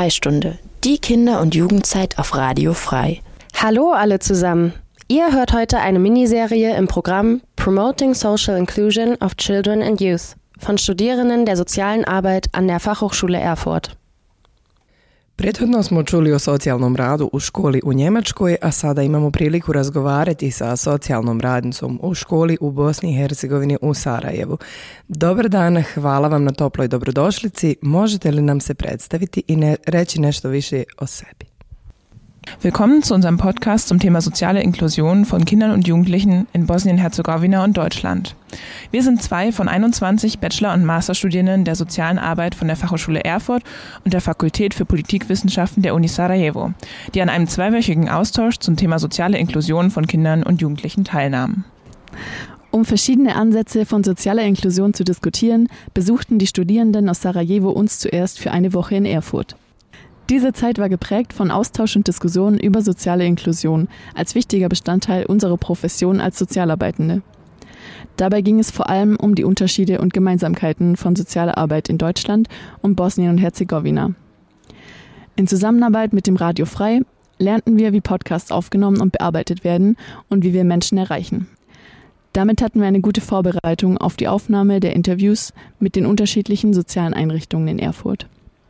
Freistunde, die Kinder- und Jugendzeit auf Radio Frei. Hallo alle zusammen. Ihr hört heute eine Miniserie im Programm Promoting Social Inclusion of Children and Youth von Studierenden der socijalen Arbeit an der Fachhochschule Erfurt. Prethodno smo čuli o socijalnom radu u školi u Njemačkoj, a sada imamo priliku razgovarati sa socijalnom radnicom u školi u Bosni i Hercegovini u Sarajevu. Dobar dan, hvala vam na toploj dobrodošlici. Možete li nam se predstaviti i reći nešto više o sebi? Willkommen zu unserem Podcast zum Thema soziale Inklusion von Kindern und Jugendlichen in Bosnien-Herzegowina und Deutschland. Wir sind 2 von 21 Bachelor- und Masterstudierenden der sozialen Arbeit von der Fachhochschule Erfurt und der Fakultät für Politikwissenschaften der Uni Sarajevo, die an einem 2-wöchigen Austausch zum Thema soziale Inklusion von Kindern und Jugendlichen teilnahmen. Um verschiedene Ansätze von sozialer Inklusion zu diskutieren, besuchten die Studierenden aus Sarajevo uns zuerst für eine Woche in Erfurt. Diese Zeit war geprägt von Austausch und Diskussionen über soziale Inklusion als wichtiger Bestandteil unserer Profession als Sozialarbeitende. Dabei ging es vor allem um die Unterschiede und Gemeinsamkeiten von sozialer Arbeit in Deutschland und Bosnien und Herzegowina. In Zusammenarbeit mit dem Radio Frei lernten wir, wie Podcasts aufgenommen und bearbeitet werden und wie wir Menschen erreichen. Damit hatten wir eine gute Vorbereitung auf die Aufnahme der Interviews mit den unterschiedlichen sozialen Einrichtungen in Erfurt.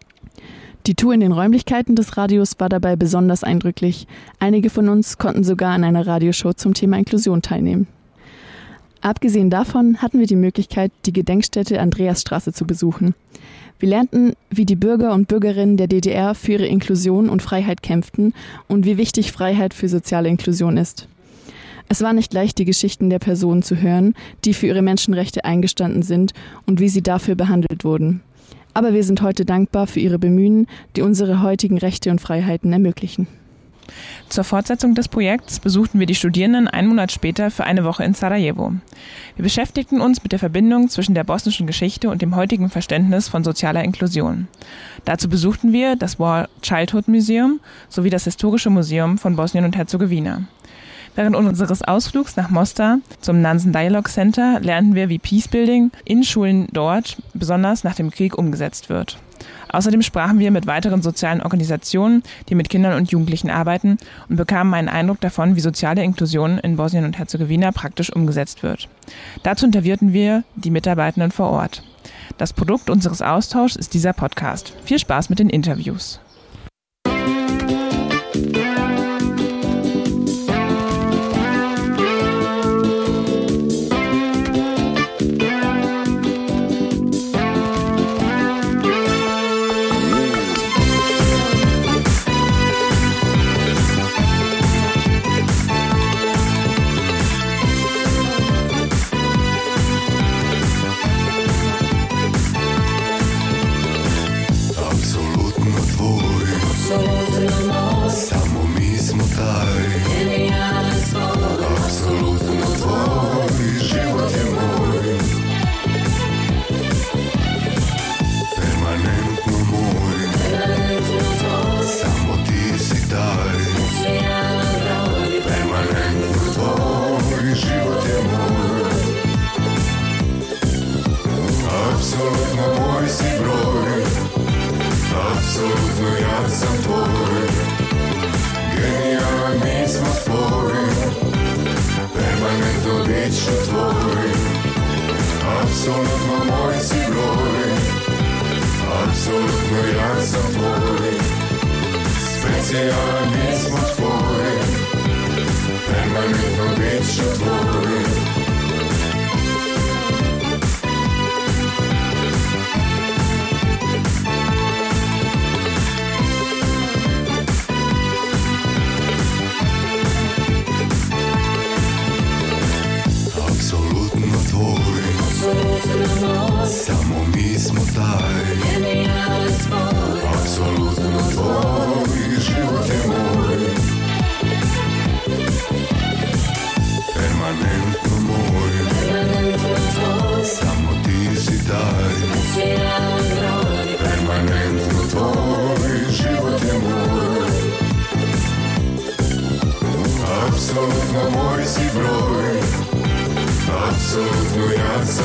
Die Tour in den Räumlichkeiten des Radios war dabei besonders eindrücklich. Einige von uns konnten sogar an einer Radioshow zum Thema Inklusion teilnehmen. Abgesehen davon hatten wir die Möglichkeit, die Gedenkstätte Andreasstraße zu besuchen. Wir lernten, wie die Bürger und Bürgerinnen der DDR für ihre Inklusion und Freiheit kämpften und wie wichtig Freiheit für soziale Inklusion ist. Es war nicht leicht, die Geschichten der Personen zu hören, die für ihre Menschenrechte eingestanden sind und wie sie dafür behandelt wurden. Aber wir sind heute dankbar für ihre Bemühen, die unsere heutigen Rechte und Freiheiten ermöglichen. Zur Fortsetzung des Projekts besuchten wir die Studierenden 1 Monat später für eine Woche in Sarajevo. Wir beschäftigten uns mit der Verbindung zwischen der bosnischen Geschichte und dem heutigen Verständnis von sozialer Inklusion. Dazu besuchten wir das War Childhood Museum sowie das Historische Museum von Bosnien und Herzegowina. Während unseres Ausflugs nach Mostar zum Nansen Dialogue Center lernten wir, wie Peacebuilding in Schulen dort, besonders nach dem Krieg, umgesetzt wird. Außerdem sprachen wir mit weiteren sozialen Organisationen, die mit Kindern und Jugendlichen arbeiten, und bekamen einen Eindruck davon, wie soziale Inklusion in Bosnien und Herzegowina praktisch umgesetzt wird. Dazu interviewten wir die Mitarbeitenden vor Ort. Das Produkt unseres Austauschs ist dieser Podcast. Viel Spaß mit den Interviews.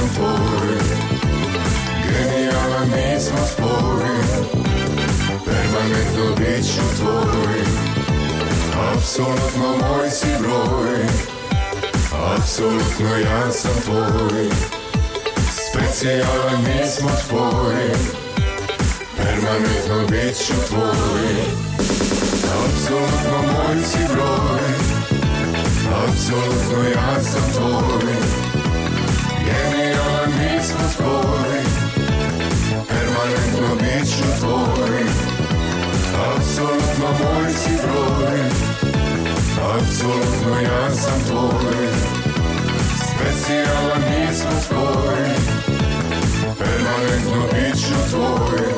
Genijalan mi smo spori, permanentno bit ću tvoj, apsolutno moj si broj, apsolutno ja sam tvoj, specijalan mi smo tvoj, permanentno bit ću tvoj, apsolutno moj si broj, apsolutno ja sam tvoj, genijalan mi smo tvoj, permanentno bit ću tvoj, apsolutno moj si broj, apsolutno ja sam tvoj, specijalan mi smo tvoj, permanentno bit ću tvoj.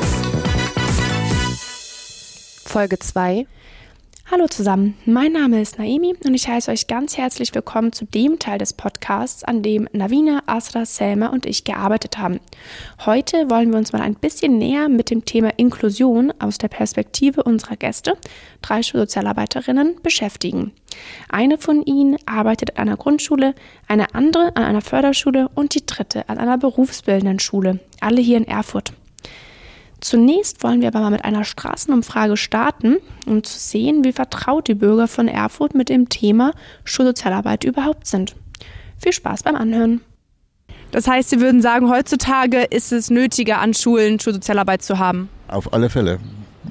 Folge 2. Hallo zusammen, mein Name ist Naimi und ich heiße euch ganz herzlich willkommen zu dem Teil des Podcasts, an dem Navina, Asra, Selma und ich gearbeitet haben. Heute wollen wir uns mal ein bisschen näher mit dem Thema Inklusion aus der Perspektive unserer Gäste, 3 Schulsozialarbeiterinnen, beschäftigen. Eine von ihnen arbeitet an einer Grundschule, eine andere an einer Förderschule und die dritte an einer berufsbildenden Schule, alle hier in Erfurt. Zunächst wollen wir aber mal mit einer Straßenumfrage starten, um zu sehen, wie vertraut die Bürger von Erfurt mit dem Thema Schulsozialarbeit überhaupt sind. Viel Spaß beim Anhören. Das heißt, Sie würden sagen, heutzutage ist es nötiger, an Schulen Schulsozialarbeit zu haben? Auf alle Fälle,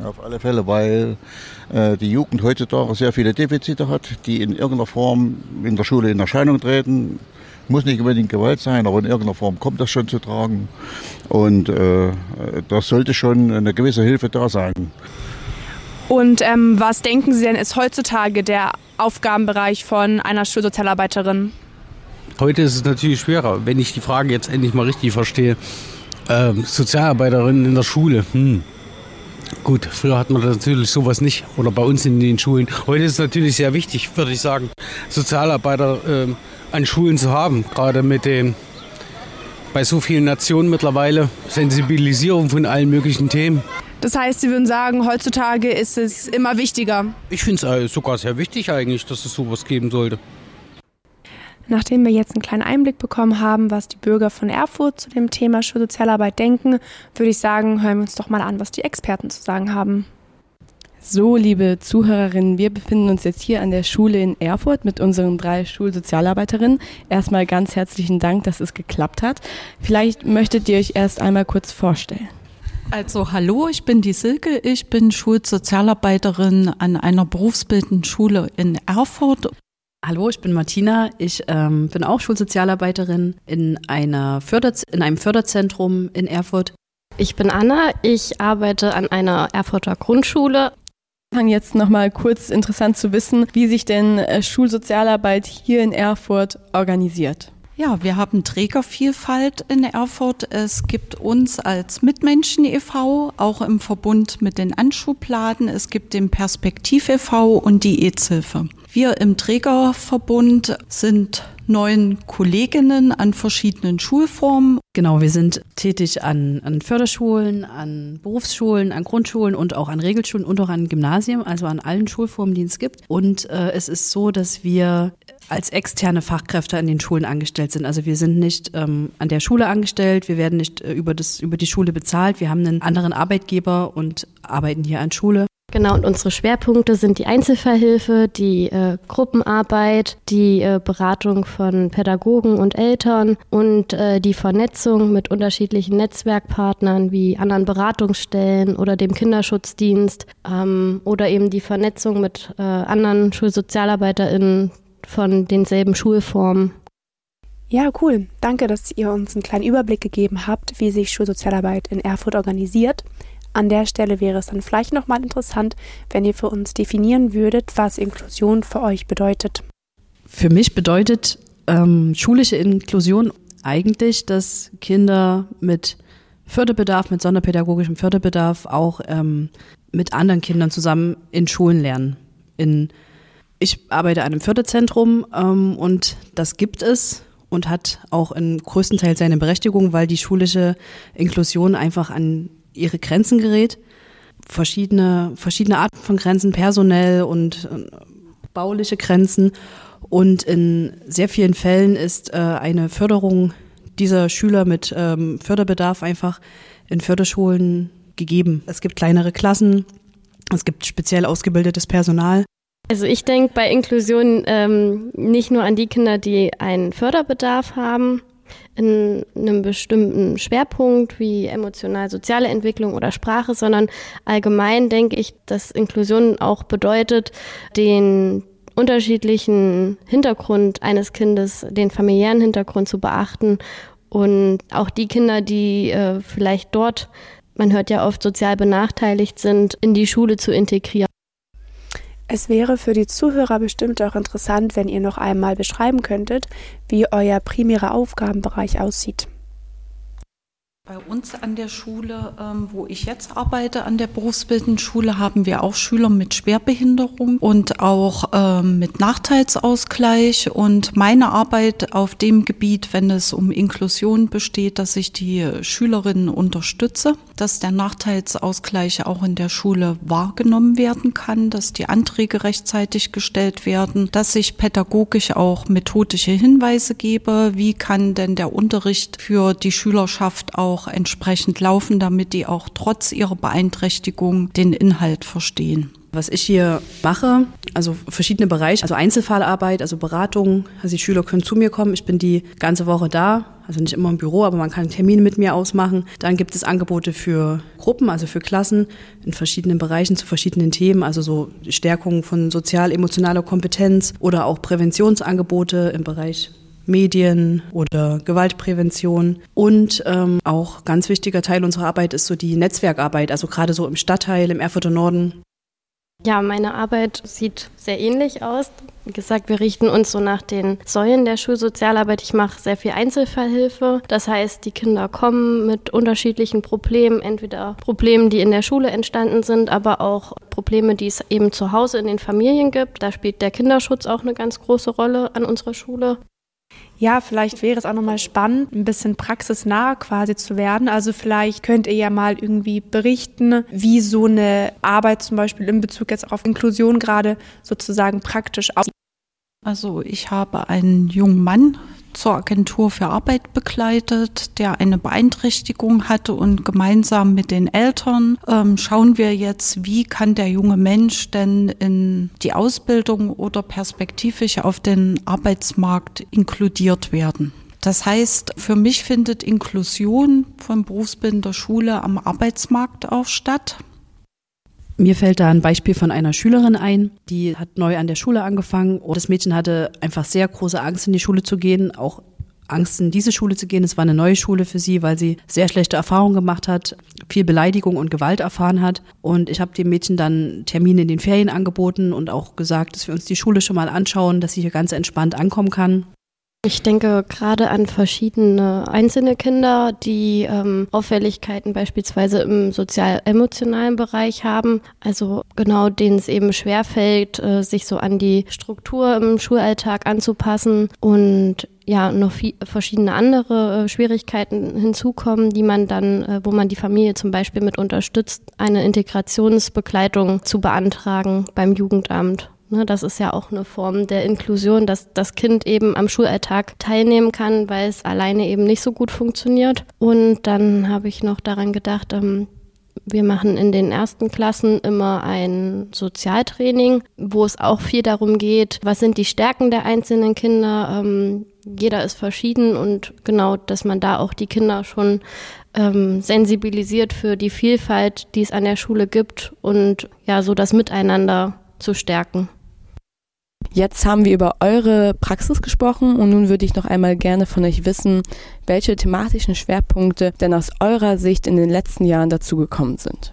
weil die Jugend heutzutage sehr viele Defizite hat, die in irgendeiner Form in der Schule in Erscheinung treten. Muss nicht unbedingt Gewalt sein, aber in irgendeiner Form kommt das schon zu tragen. Und da sollte schon eine gewisse Hilfe da sein. Und was denken Sie denn, ist heutzutage der Aufgabenbereich von einer Schulsozialarbeiterin? Heute ist es natürlich schwerer, wenn ich die Frage jetzt endlich mal richtig verstehe. Sozialarbeiterinnen in der Schule. Gut, früher hat man natürlich sowas nicht. Oder bei uns in den Schulen. Heute ist es natürlich sehr wichtig, würde ich sagen, Sozialarbeiter an Schulen zu haben, gerade mit bei so vielen Nationen mittlerweile, Sensibilisierung von allen möglichen Themen. Das heißt, Sie würden sagen, heutzutage ist es immer wichtiger? Ich finde es sogar sehr wichtig eigentlich, dass es sowas geben sollte. Nachdem wir jetzt einen kleinen Einblick bekommen haben, was die Bürger von Erfurt zu dem Thema Schulsozialarbeit denken, würde ich sagen, hören wir uns doch mal an, was die Experten zu sagen haben. So, liebe Zuhörerinnen, wir befinden uns jetzt hier an der Schule in Erfurt mit unseren 3 Schulsozialarbeiterinnen. Erstmal ganz herzlichen Dank, dass es geklappt hat. Vielleicht möchtet ihr euch erst einmal kurz vorstellen. Also hallo, ich bin die Silke, ich bin Schulsozialarbeiterin an einer berufsbildenden Schule in Erfurt. Hallo, ich bin Martina, ich bin auch Schulsozialarbeiterin in einem Förderzentrum in Erfurt. Ich bin Anna, ich arbeite an einer Erfurter Grundschule. Jetzt nochmal kurz interessant zu wissen, wie sich denn Schulsozialarbeit hier in Erfurt organisiert. Ja, wir haben Trägervielfalt in Erfurt. Es gibt uns als Mitmenschen e.V., auch im Verbund mit den Anschubladen. Es gibt den Perspektiv e.V. und die EZ-Hilfe. Wir im Trägerverbund sind 9 Kolleginnen an verschiedenen Schulformen. Genau, wir sind tätig an Förderschulen, an Berufsschulen, an Grundschulen und auch an Regelschulen und auch an Gymnasien, also an allen Schulformen, die es gibt. Und es ist so, dass wir als externe Fachkräfte an den Schulen angestellt sind. Also wir sind nicht an der Schule angestellt, wir werden nicht über die Schule bezahlt. Wir haben einen anderen Arbeitgeber und arbeiten hier an Schule. Genau, und unsere Schwerpunkte sind die Einzelfallhilfe, die Gruppenarbeit, die Beratung von Pädagogen und Eltern und die Vernetzung mit unterschiedlichen Netzwerkpartnern wie anderen Beratungsstellen oder dem Kinderschutzdienst oder eben die Vernetzung mit anderen SchulsozialarbeiterInnen von denselben Schulformen. Ja, cool. Danke, dass ihr uns einen kleinen Überblick gegeben habt, wie sich Schulsozialarbeit in Erfurt organisiert. An der Stelle wäre es dann vielleicht nochmal interessant, wenn ihr für uns definieren würdet, was Inklusion für euch bedeutet. Für mich bedeutet schulische Inklusion eigentlich, dass Kinder mit Förderbedarf, mit sonderpädagogischem Förderbedarf auch mit anderen Kindern zusammen in Schulen lernen. Ich arbeite an einem Förderzentrum und das gibt es und hat auch im größten Teil seine Berechtigung, weil die schulische Inklusion einfach an ihre Grenzen gerät. Verschiedene Arten von Grenzen, personell und bauliche Grenzen. Und in sehr vielen Fällen ist eine Förderung dieser Schüler mit Förderbedarf einfach in Förderschulen gegeben. Es gibt kleinere Klassen, Es gibt speziell ausgebildetes Personal. Also ich denke bei Inklusion nicht nur an die Kinder, die einen Förderbedarf haben, in einem bestimmten Schwerpunkt wie emotional-soziale Entwicklung oder Sprache, sondern allgemein denke ich, dass Inklusion auch bedeutet, den unterschiedlichen Hintergrund eines Kindes, den familiären Hintergrund zu beachten und auch die Kinder, die vielleicht dort, man hört ja oft, sozial benachteiligt sind, in die Schule zu integrieren. Es wäre für die Zuhörer bestimmt auch interessant, wenn ihr noch einmal beschreiben könntet, wie euer primärer Aufgabenbereich aussieht. Bei uns an der Schule, wo ich jetzt arbeite, an der berufsbildenden Schule, haben wir auch Schüler mit Schwerbehinderung und auch mit Nachteilsausgleich. Und meine Arbeit auf dem Gebiet, wenn es um Inklusion besteht, dass ich die Schülerinnen unterstütze, dass der Nachteilsausgleich auch in der Schule wahrgenommen werden kann, dass die Anträge rechtzeitig gestellt werden, dass ich pädagogisch auch methodische Hinweise gebe, wie kann denn der Unterricht für die Schülerschaft auch entsprechend laufen, damit die auch trotz ihrer Beeinträchtigung den Inhalt verstehen. Was ich hier mache, also verschiedene Bereiche, also Einzelfallarbeit, also Beratung, also die Schüler können zu mir kommen, ich bin die ganze Woche da, also nicht immer im Büro, aber man kann Termine mit mir ausmachen. Dann gibt es Angebote für Gruppen, also für Klassen in verschiedenen Bereichen zu verschiedenen Themen, also so Stärkung von sozial-emotionaler Kompetenz oder auch Präventionsangebote im Bereich Medien oder Gewaltprävention. Und auch ganz wichtiger Teil unserer Arbeit ist so die Netzwerkarbeit, also gerade so im Stadtteil, im Erfurter Norden. Ja, meine Arbeit sieht sehr ähnlich aus. Wie gesagt, wir richten uns so nach den Säulen der Schulsozialarbeit. Ich mache sehr viel Einzelfallhilfe. Das heißt, die Kinder kommen mit unterschiedlichen Problemen, entweder Problemen, die in der Schule entstanden sind, aber auch Probleme, die es eben zu Hause in den Familien gibt. Da spielt der Kinderschutz auch eine ganz große Rolle an unserer Schule. Ja, vielleicht wäre es auch nochmal spannend, ein bisschen praxisnah quasi zu werden. Also vielleicht könnt ihr ja mal irgendwie berichten, wie so eine Arbeit zum Beispiel in Bezug jetzt auf Inklusion gerade sozusagen praktisch aussieht. Also ich habe einen jungen Mann zur Agentur für Arbeit begleitet, der eine Beeinträchtigung hatte, und gemeinsam mit den Eltern schauen wir jetzt, wie kann der junge Mensch denn in die Ausbildung oder perspektivisch auf den Arbeitsmarkt inkludiert werden. Das heißt, für mich findet Inklusion von berufsbildender Schule am Arbeitsmarkt auch statt. Mir fällt da ein Beispiel von einer Schülerin ein, die hat neu an der Schule angefangen und das Mädchen hatte einfach sehr große Angst, in die Schule zu gehen, auch Angst, in diese Schule zu gehen. Es war eine neue Schule für sie, weil sie sehr schlechte Erfahrungen gemacht hat, viel Beleidigung und Gewalt erfahren hat. Und ich habe dem Mädchen dann Termine in den Ferien angeboten und auch gesagt, dass wir uns die Schule schon mal anschauen, dass sie hier ganz entspannt ankommen kann. Ich denke gerade an verschiedene einzelne Kinder, die Auffälligkeiten beispielsweise im sozial-emotionalen Bereich haben. Also genau, denen es eben schwerfällt, sich so an die Struktur im Schulalltag anzupassen und ja, noch verschiedene andere Schwierigkeiten hinzukommen, die man dann, wo man die Familie zum Beispiel mit unterstützt, eine Integrationsbegleitung zu beantragen beim Jugendamt. Das ist ja auch eine Form der Inklusion, dass das Kind eben am Schulalltag teilnehmen kann, weil es alleine eben nicht so gut funktioniert. Und dann habe ich noch daran gedacht, wir machen in den ersten Klassen immer ein Sozialtraining, wo es auch viel darum geht, was sind die Stärken der einzelnen Kinder. Jeder ist verschieden und genau, dass man da auch die Kinder schon sensibilisiert für die Vielfalt, die es an der Schule gibt und ja, so das Miteinander zu stärken. Jetzt haben wir über eure Praxis gesprochen und nun würde ich noch einmal gerne von euch wissen, welche thematischen Schwerpunkte denn aus eurer Sicht in den letzten Jahren dazugekommen sind.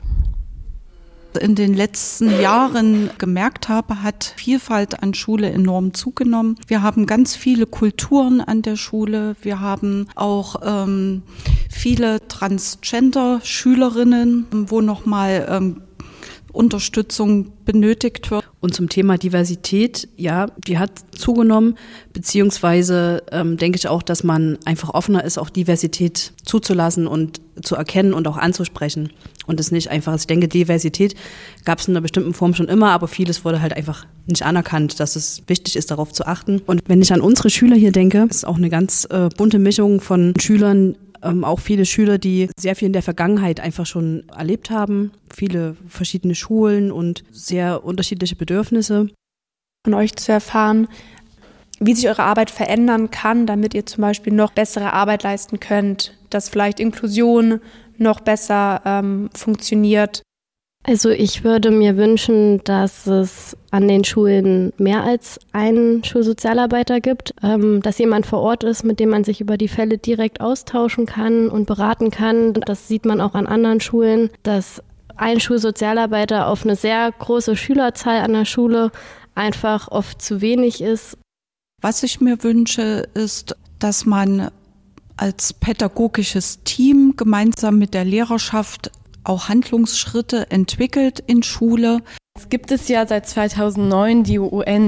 In den letzten Jahren gemerkt habe, hat Vielfalt an Schule enorm zugenommen. Wir haben ganz viele Kulturen an der Schule. Wir haben auch viele Transgender-Schülerinnen, wo nochmal Unterstützung benötigt wird. Und zum Thema Diversität, ja, die hat zugenommen, beziehungsweise denke ich auch, dass man einfach offener ist, auch Diversität zuzulassen und zu erkennen und auch anzusprechen. Und es nicht einfach, ich denke, Diversität gab es in einer bestimmten Form schon immer, aber vieles wurde halt einfach nicht anerkannt, dass es wichtig ist, darauf zu achten. Und wenn ich an unsere Schüler hier denke, ist auch eine ganz bunte Mischung von Schülern, auch viele Schüler, die sehr viel in der Vergangenheit einfach schon erlebt haben, viele verschiedene Schulen und sehr unterschiedliche Bedürfnisse. Von euch zu erfahren, wie sich eure Arbeit verändern kann, damit ihr zum Beispiel noch bessere Arbeit leisten könnt, dass vielleicht Inklusion noch besser funktioniert. Also ich würde mir wünschen, dass es an den Schulen mehr als einen Schulsozialarbeiter gibt, dass jemand vor Ort ist, mit dem man sich über die Fälle direkt austauschen kann und beraten kann. Das sieht man auch an anderen Schulen, dass ein Schulsozialarbeiter auf eine sehr große Schülerzahl an der Schule einfach oft zu wenig ist. Was ich mir wünsche, ist, dass man als pädagogisches Team gemeinsam mit der Lehrerschaft auch Handlungsschritte entwickelt in Schule. Es gibt es ja seit 2009 die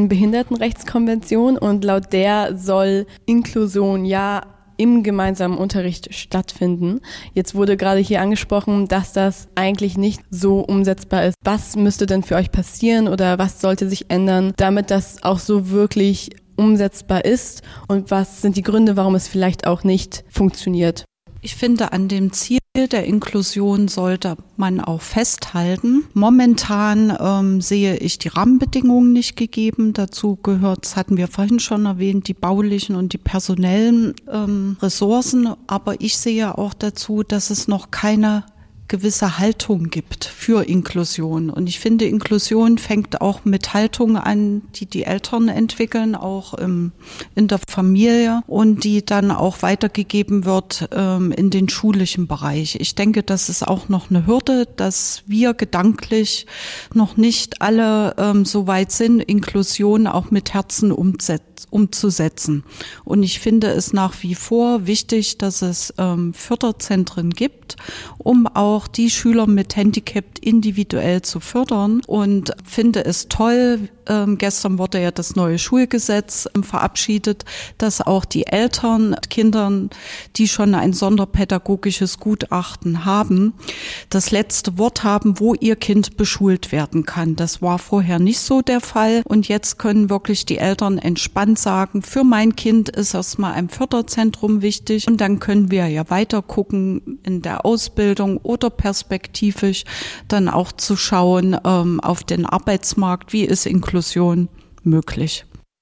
UN-Behindertenrechtskonvention und laut der soll Inklusion ja im gemeinsamen Unterricht stattfinden. Jetzt wurde gerade hier angesprochen, dass das eigentlich nicht so umsetzbar ist. Was müsste denn für euch passieren oder was sollte sich ändern, damit das auch so wirklich umsetzbar ist? Und was sind die Gründe, warum es vielleicht auch nicht funktioniert? Ich finde, an dem Ziel der Inklusion sollte man auch festhalten. Momentan sehe ich die Rahmenbedingungen nicht gegeben. Dazu gehört, das hatten wir vorhin schon erwähnt, die baulichen und die personellen Ressourcen. Aber ich sehe auch dazu, dass es noch keine gewisse Haltung gibt für Inklusion. Und ich finde, Inklusion fängt auch mit Haltung an, die die Eltern entwickeln, auch in der Familie und die dann auch weitergegeben wird in den schulischen Bereich. Ich denke, das ist auch noch eine Hürde, dass wir gedanklich noch nicht alle so weit sind, Inklusion auch mit Herzen umzusetzen. Und ich finde es nach wie vor wichtig, dass es Förderzentren gibt, um auch die Schüler mit Handicap individuell zu fördern und finde es toll, gestern wurde ja das neue Schulgesetz verabschiedet, dass auch die Eltern Kindern, die schon ein sonderpädagogisches Gutachten haben, das letzte Wort haben, wo ihr Kind beschult werden kann. Das war vorher nicht so der Fall und jetzt können wirklich die Eltern entspannt sagen, für mein Kind ist erstmal ein Förderzentrum wichtig und dann können wir ja weiter gucken in der Ausbildung oder perspektivisch dann auch zu schauen auf den Arbeitsmarkt, wie ist Inklusion möglich.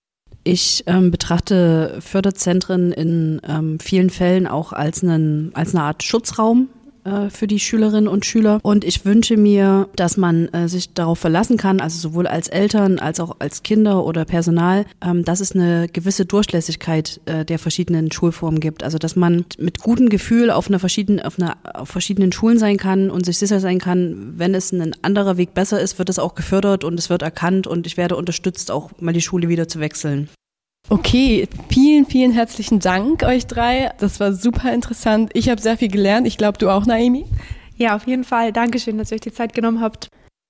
Ich betrachte Förderzentren in vielen Fällen auch als eine Art Schutzraum für die Schülerinnen und Schüler. Und ich wünsche mir, dass man sich darauf verlassen kann, also sowohl als Eltern als auch als Kinder oder Personal, dass es eine gewisse Durchlässigkeit der verschiedenen Schulformen gibt. Also dass man mit gutem Gefühl auf verschiedenen Schulen sein kann und sich sicher sein kann, wenn es ein anderer Weg besser ist, wird es auch gefördert und es wird erkannt und ich werde unterstützt, auch mal die Schule wieder zu wechseln. Okay, vielen, vielen herzlichen Dank euch drei. Das war super interessant. Ich habe sehr viel gelernt. Ich glaube, du auch, Naomi? Ja, auf jeden Fall. Dankeschön, dass ihr euch die Zeit genommen habt.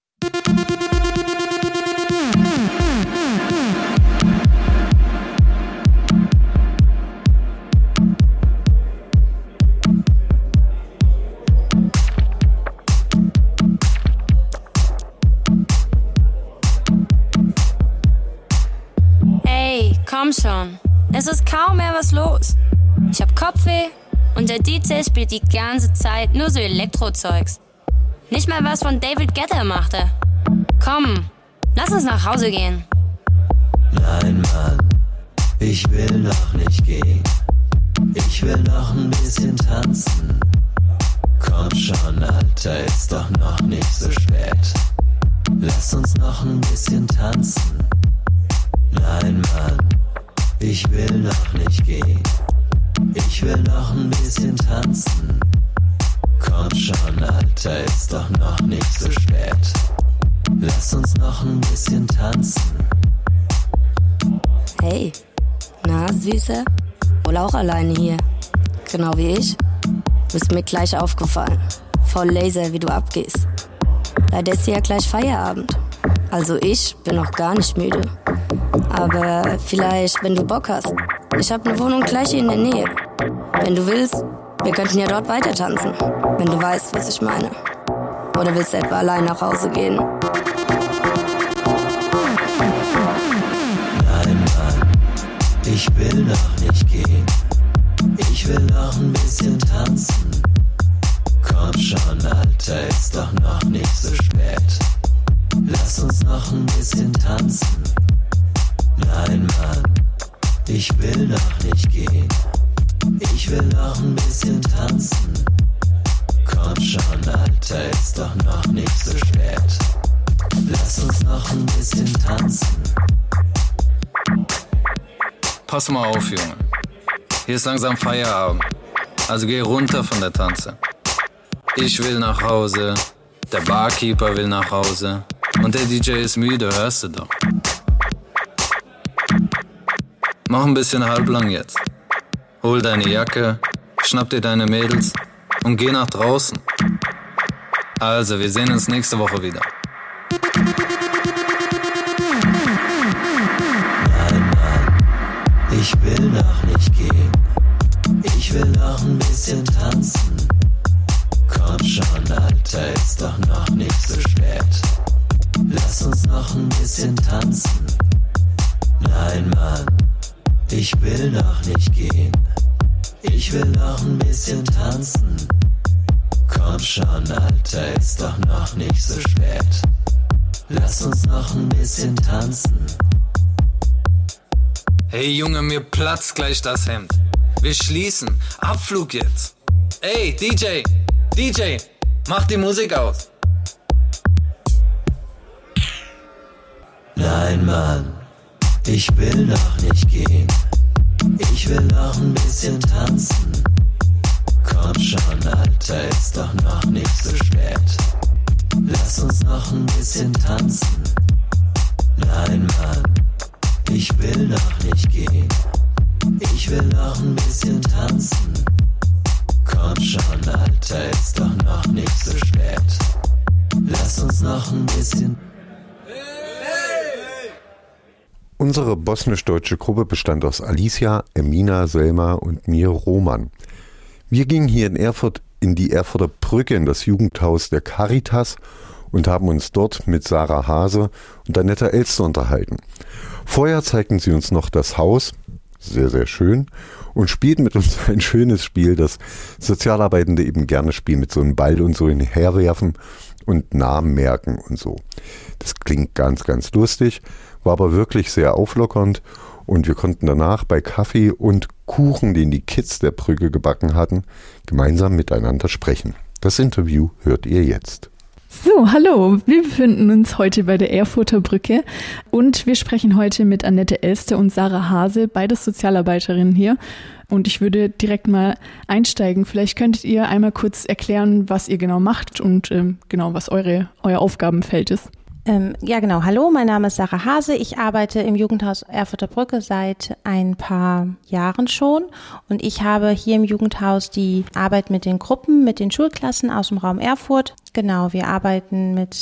Komm schon, es ist kaum mehr was los. Ich hab Kopfweh und der DJ spielt die ganze Zeit nur so Elektrozeugs. Nicht mal was von David Guetta machte. Komm, lass uns nach Hause gehen. Nein, Mann, ich will noch nicht gehen. Ich will noch ein bisschen tanzen. Komm schon, Alter, ist doch noch nicht so spät. Lass uns noch ein bisschen tanzen. Nein, Mann, ich will noch nicht gehen. Ich will noch ein bisschen tanzen. Komm schon, Alter, ist doch noch nicht so spät. Lass uns noch ein bisschen tanzen. Hey, na, Süße? Wohl auch alleine hier. Genau wie ich. Bist mir gleich aufgefallen. Voll laser, wie du abgehst. Leider ist ja gleich Feierabend. Also ich bin noch gar nicht müde. Aber vielleicht, wenn du Bock hast. Ich habe eine Wohnung gleich hier in der Nähe. Wenn du willst, wir könnten ja dort weiter tanzen. Wenn du weißt, was ich meine. Oder willst du etwa allein nach Hause gehen? Nein, Mann, ich will noch nicht gehen. Ich will noch ein bisschen tanzen. Ich will noch nicht gehen. Ich will noch ein bisschen tanzen. Komm schon, Alter, ist doch noch nicht so spät. Lass uns noch ein bisschen tanzen. Pass mal auf, Junge. Hier ist langsam Feierabend. Also geh runter von der Tanze. Ich will nach Hause, der Barkeeper will nach Hause und der DJ ist müde, hörst du doch. Mach ein bisschen halblang jetzt. Hol deine Jacke, schnapp dir deine Mädels und geh nach draußen. Also, wir sehen uns nächste Woche wieder. Nein, Mann, ich will noch nicht gehen. Ich will noch ein bisschen tanzen. Komm schon, Alter, ist doch noch nicht so spät. Lass uns noch ein bisschen tanzen. Nein, Mann, ich will noch nicht gehen. Ich will noch ein bisschen tanzen. Komm schon, Alter, ist doch noch nicht so spät. Lass uns noch ein bisschen tanzen. Hey Junge, mir platzt gleich das Hemd. Wir schließen. Abflug jetzt. Ey, DJ, mach die Musik aus. Nein, Mann, ich will noch nicht gehen. Ich will noch ein bisschen tanzen. Komm schon, Alter, ist doch noch nicht so spät. Lass uns noch ein bisschen tanzen. Nein, Mann, ich will noch nicht gehen. Ich will noch ein bisschen tanzen. Komm schon, Alter, ist doch noch nicht so spät. Lass uns noch ein bisschen... Unsere bosnisch-deutsche Gruppe bestand aus Alicia, Emina, Selma und mir, Roman. Wir gingen hier in Erfurt in die Erfurter Brücke in das Jugendhaus der Caritas und haben uns dort mit Sarah Hase und Annette Elster unterhalten. Vorher zeigten sie uns noch das Haus, sehr, sehr schön, und spielten mit uns ein schönes Spiel, das Sozialarbeitende eben gerne spielen, mit so einem Ball und so hinherwerfen und Namen merken und so. Das klingt ganz, ganz lustig, war aber wirklich sehr auflockernd und wir konnten danach bei Kaffee und Kuchen, den die Kids der Brücke gebacken hatten, gemeinsam miteinander sprechen. Das Interview hört ihr jetzt. So, hallo, wir befinden uns heute bei der Erfurter Brücke und wir sprechen heute mit Annette Elster und Sarah Hase, beides Sozialarbeiterinnen hier. Und ich würde direkt mal einsteigen. Vielleicht könntet ihr einmal kurz erklären, was ihr genau macht und genau, was euer Aufgabenfeld ist. Ja, genau. Hallo, mein Name ist Sarah Hase. Ich arbeite im Jugendhaus Erfurter Brücke seit ein paar Jahren schon. Und ich habe hier im Jugendhaus die Arbeit mit den Gruppen, mit den Schulklassen aus dem Raum Erfurt. Genau, wir arbeiten mit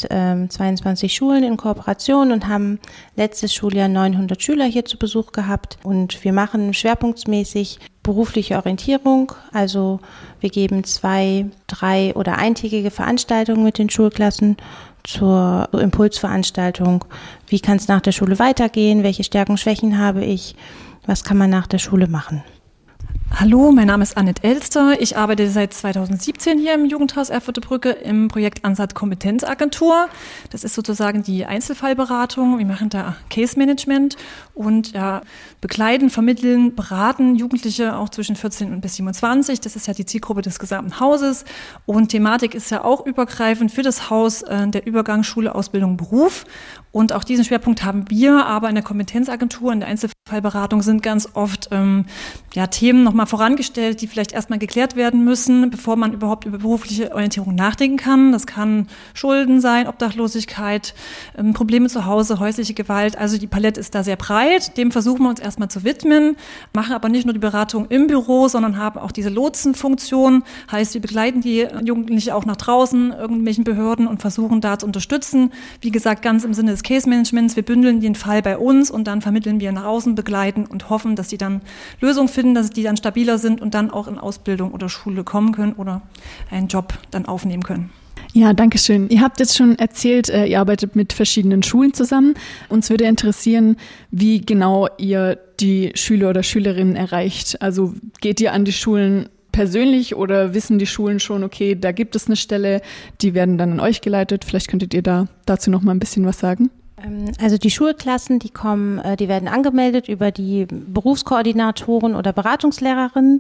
22 Schulen in Kooperation und haben letztes Schuljahr 900 Schüler hier zu Besuch gehabt. Und wir machen schwerpunktmäßig berufliche Orientierung. Also wir geben 2-, 3- oder eintägige Veranstaltungen mit den Schulklassen zur Impulsveranstaltung. Wie kann es nach der Schule weitergehen? Welche Stärken, Schwächen habe ich? Was kann man nach der Schule machen? Hallo, mein Name ist Annette Elster. Ich arbeite seit 2017 hier im Jugendhaus Erfurter Brücke im Projekt Ansatz Kompetenzagentur. Das ist sozusagen die Einzelfallberatung. Wir machen da Case Management und begleiten, vermitteln, beraten Jugendliche auch zwischen 14 und bis 27. Das ist ja die Zielgruppe des gesamten Hauses. Und Thematik ist ja auch übergreifend für das Haus der Übergang Schule, Ausbildung, Beruf. Und auch diesen Schwerpunkt haben wir, aber in der Kompetenzagentur, in der Einzelfallberatung sind ganz oft Themen nochmal vorangestellt, die vielleicht erstmal geklärt werden müssen, bevor man überhaupt über berufliche Orientierung nachdenken kann. Das kann Schulden sein, Obdachlosigkeit, Probleme zu Hause, häusliche Gewalt. Also die Palette ist da sehr breit. Dem versuchen wir uns erstmal zu widmen, machen aber nicht nur die Beratung im Büro, sondern haben auch diese Lotsenfunktion. Heißt, wir begleiten die Jugendlichen auch nach draußen, irgendwelchen Behörden und versuchen da zu unterstützen. Wie gesagt, ganz im Sinne des Case Managements. Wir bündeln den Fall bei uns und dann vermitteln wir nach außen, begleiten und hoffen, dass die dann Lösungen finden, dass die dann stabiler sind und dann auch in Ausbildung oder Schule kommen können oder einen Job dann aufnehmen können. Ja, danke schön. Ihr habt jetzt schon erzählt, ihr arbeitet mit verschiedenen Schulen zusammen. Uns würde interessieren, wie genau ihr die Schüler oder Schülerinnen erreicht. Also geht ihr an die Schulen persönlich oder wissen die Schulen schon, okay, da gibt es eine Stelle, die werden dann an euch geleitet? Vielleicht könntet ihr dazu noch mal ein bisschen was sagen. Also die Schulklassen, die werden angemeldet über die Berufskoordinatoren oder Beratungslehrerinnen.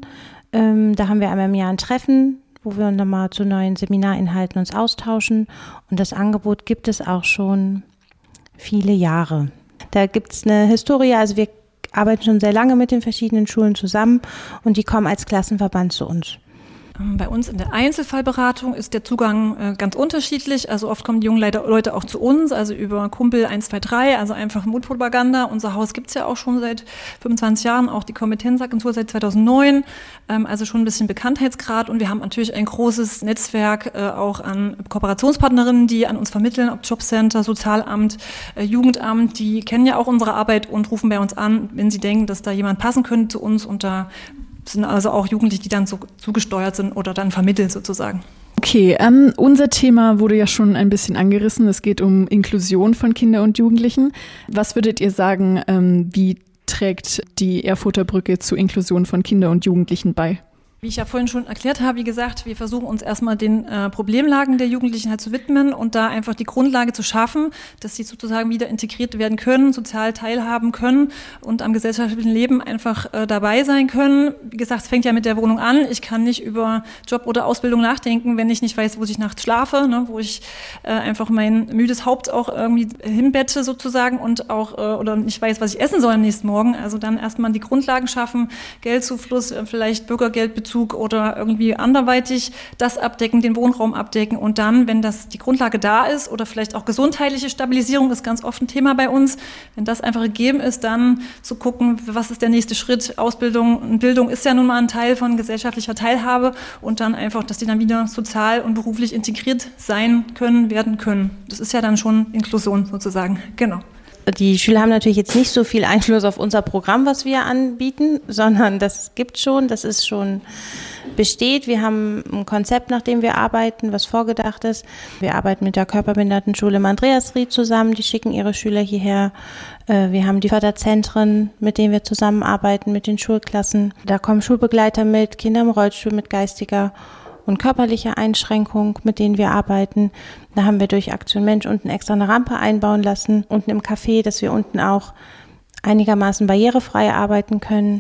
Da haben wir einmal im Jahr ein Treffen, wo wir uns nochmal zu neuen Seminarinhalten uns austauschen. Und das Angebot gibt es auch schon viele Jahre. Da gibt es eine Historie, also wir arbeiten schon sehr lange mit den verschiedenen Schulen zusammen und die kommen als Klassenverband zu uns. Bei uns in der Einzelfallberatung ist der Zugang ganz unterschiedlich. Also oft kommen die jungen Leute auch zu uns, also über Kumpel 123, also einfach Mutpropaganda. Unser Haus gibt's ja auch schon seit 25 Jahren, auch die Kompetenzagentur seit 2009, also schon ein bisschen Bekanntheitsgrad. Und wir haben natürlich ein großes Netzwerk auch an Kooperationspartnerinnen, die an uns vermitteln, ob Jobcenter, Sozialamt, Jugendamt. Die kennen ja auch unsere Arbeit und rufen bei uns an, wenn sie denken, dass da jemand passen könnte zu uns. Und da sind also auch Jugendliche, die dann so zugesteuert sind oder dann vermitteln sozusagen. Okay, unser Thema wurde ja schon ein bisschen angerissen. Es geht um Inklusion von Kindern und Jugendlichen. Was würdet ihr sagen, wie trägt die Erfurter Brücke zur Inklusion von Kindern und Jugendlichen bei? Wie ich ja vorhin schon erklärt habe, wie gesagt, wir versuchen uns erstmal den Problemlagen der Jugendlichen halt zu widmen und da einfach die Grundlage zu schaffen, dass sie sozusagen wieder integriert werden können, sozial teilhaben können und am gesellschaftlichen Leben einfach dabei sein können. Wie gesagt, es fängt ja mit der Wohnung an. Ich kann nicht über Job oder Ausbildung nachdenken, wenn ich nicht weiß, wo ich nachts schlafe, ne, wo ich einfach mein müdes Haupt auch irgendwie hinbette sozusagen und auch oder nicht weiß, was ich essen soll am nächsten Morgen. Also dann erstmal die Grundlagen schaffen, Geldzufluss, vielleicht Bürgergeldbezug oder irgendwie anderweitig das abdecken, den Wohnraum abdecken und dann, wenn das die Grundlage da ist oder vielleicht auch gesundheitliche Stabilisierung ist ganz oft ein Thema bei uns, wenn das einfach gegeben ist, dann zu gucken, was ist der nächste Schritt, Ausbildung und Bildung ist ja nun mal ein Teil von gesellschaftlicher Teilhabe und dann einfach, dass die dann wieder sozial und beruflich integriert sein können, werden können. Das ist ja dann schon Inklusion sozusagen, genau. Die Schüler haben natürlich jetzt nicht so viel Einfluss auf unser Programm, was wir anbieten, sondern das gibt schon, das ist schon besteht. Wir haben ein Konzept, nach dem wir arbeiten, was vorgedacht ist. Wir arbeiten mit der Körperbehindertenschule im Andreasried zusammen, die schicken ihre Schüler hierher. Wir haben die Förderzentren, mit denen wir zusammenarbeiten, mit den Schulklassen. Da kommen Schulbegleiter mit, Kinder im Rollstuhl mit geistiger und körperliche Einschränkung, mit denen wir arbeiten. Da haben wir durch Aktion Mensch unten extra eine Rampe einbauen lassen, unten im Café, dass wir unten auch einigermaßen barrierefrei arbeiten können.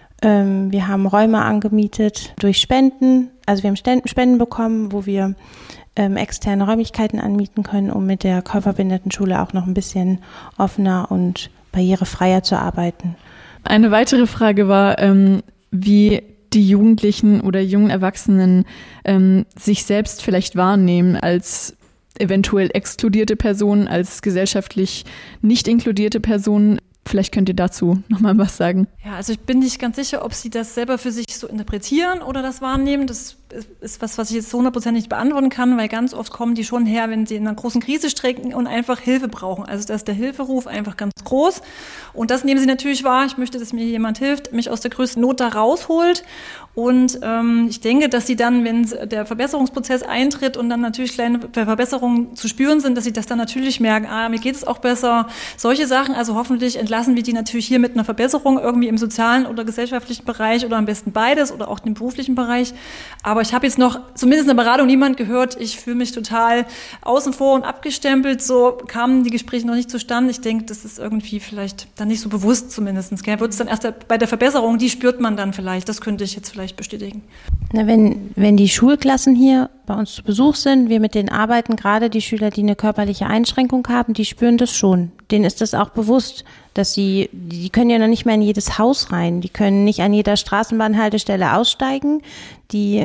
Wir haben Räume angemietet durch Spenden. Also wir haben Spenden bekommen, wo wir externe Räumlichkeiten anmieten können, um mit der Körperbehindertenschule auch noch ein bisschen offener und barrierefreier zu arbeiten. Eine weitere Frage war, wie die Jugendlichen oder jungen Erwachsenen sich selbst vielleicht wahrnehmen als eventuell exkludierte Personen, als gesellschaftlich nicht inkludierte Personen. Vielleicht könnt ihr dazu nochmal was sagen. Ja, also ich bin nicht ganz sicher, ob sie das selber für sich so interpretieren oder das wahrnehmen. Das ist was ich jetzt 100% nicht beantworten kann, weil ganz oft kommen die schon her, wenn sie in einer großen Krise stecken und einfach Hilfe brauchen. Also da ist der Hilferuf einfach ganz groß. Und das nehmen sie natürlich wahr. Ich möchte, dass mir jemand hilft, mich aus der größten Not da rausholt. Und ich denke, dass sie dann, wenn der Verbesserungsprozess eintritt und dann natürlich kleine Verbesserungen zu spüren sind, dass sie das dann natürlich merken, mir geht es auch besser. Solche Sachen, also hoffentlich entlassen wir die natürlich hier mit einer Verbesserung irgendwie im sozialen oder gesellschaftlichen Bereich oder am besten beides oder auch im beruflichen Bereich. Aber ich habe jetzt noch, zumindest in der Beratung, niemand gehört, ich fühle mich total außen vor und abgestempelt. So kamen die Gespräche noch nicht zustande. Ich denke, das ist irgendwie vielleicht dann nicht so bewusst zumindest. Wird es dann erst bei der Verbesserung, die spürt man dann vielleicht. Das könnte ich jetzt vielleicht bestätigen. Na, wenn die Schulklassen hier bei uns zu Besuch sind, wir mit denen arbeiten, gerade die Schüler, die eine körperliche Einschränkung haben, die spüren das schon. Denen ist das auch bewusst, dass die können ja noch nicht mehr in jedes Haus rein, die können nicht an jeder Straßenbahnhaltestelle aussteigen, die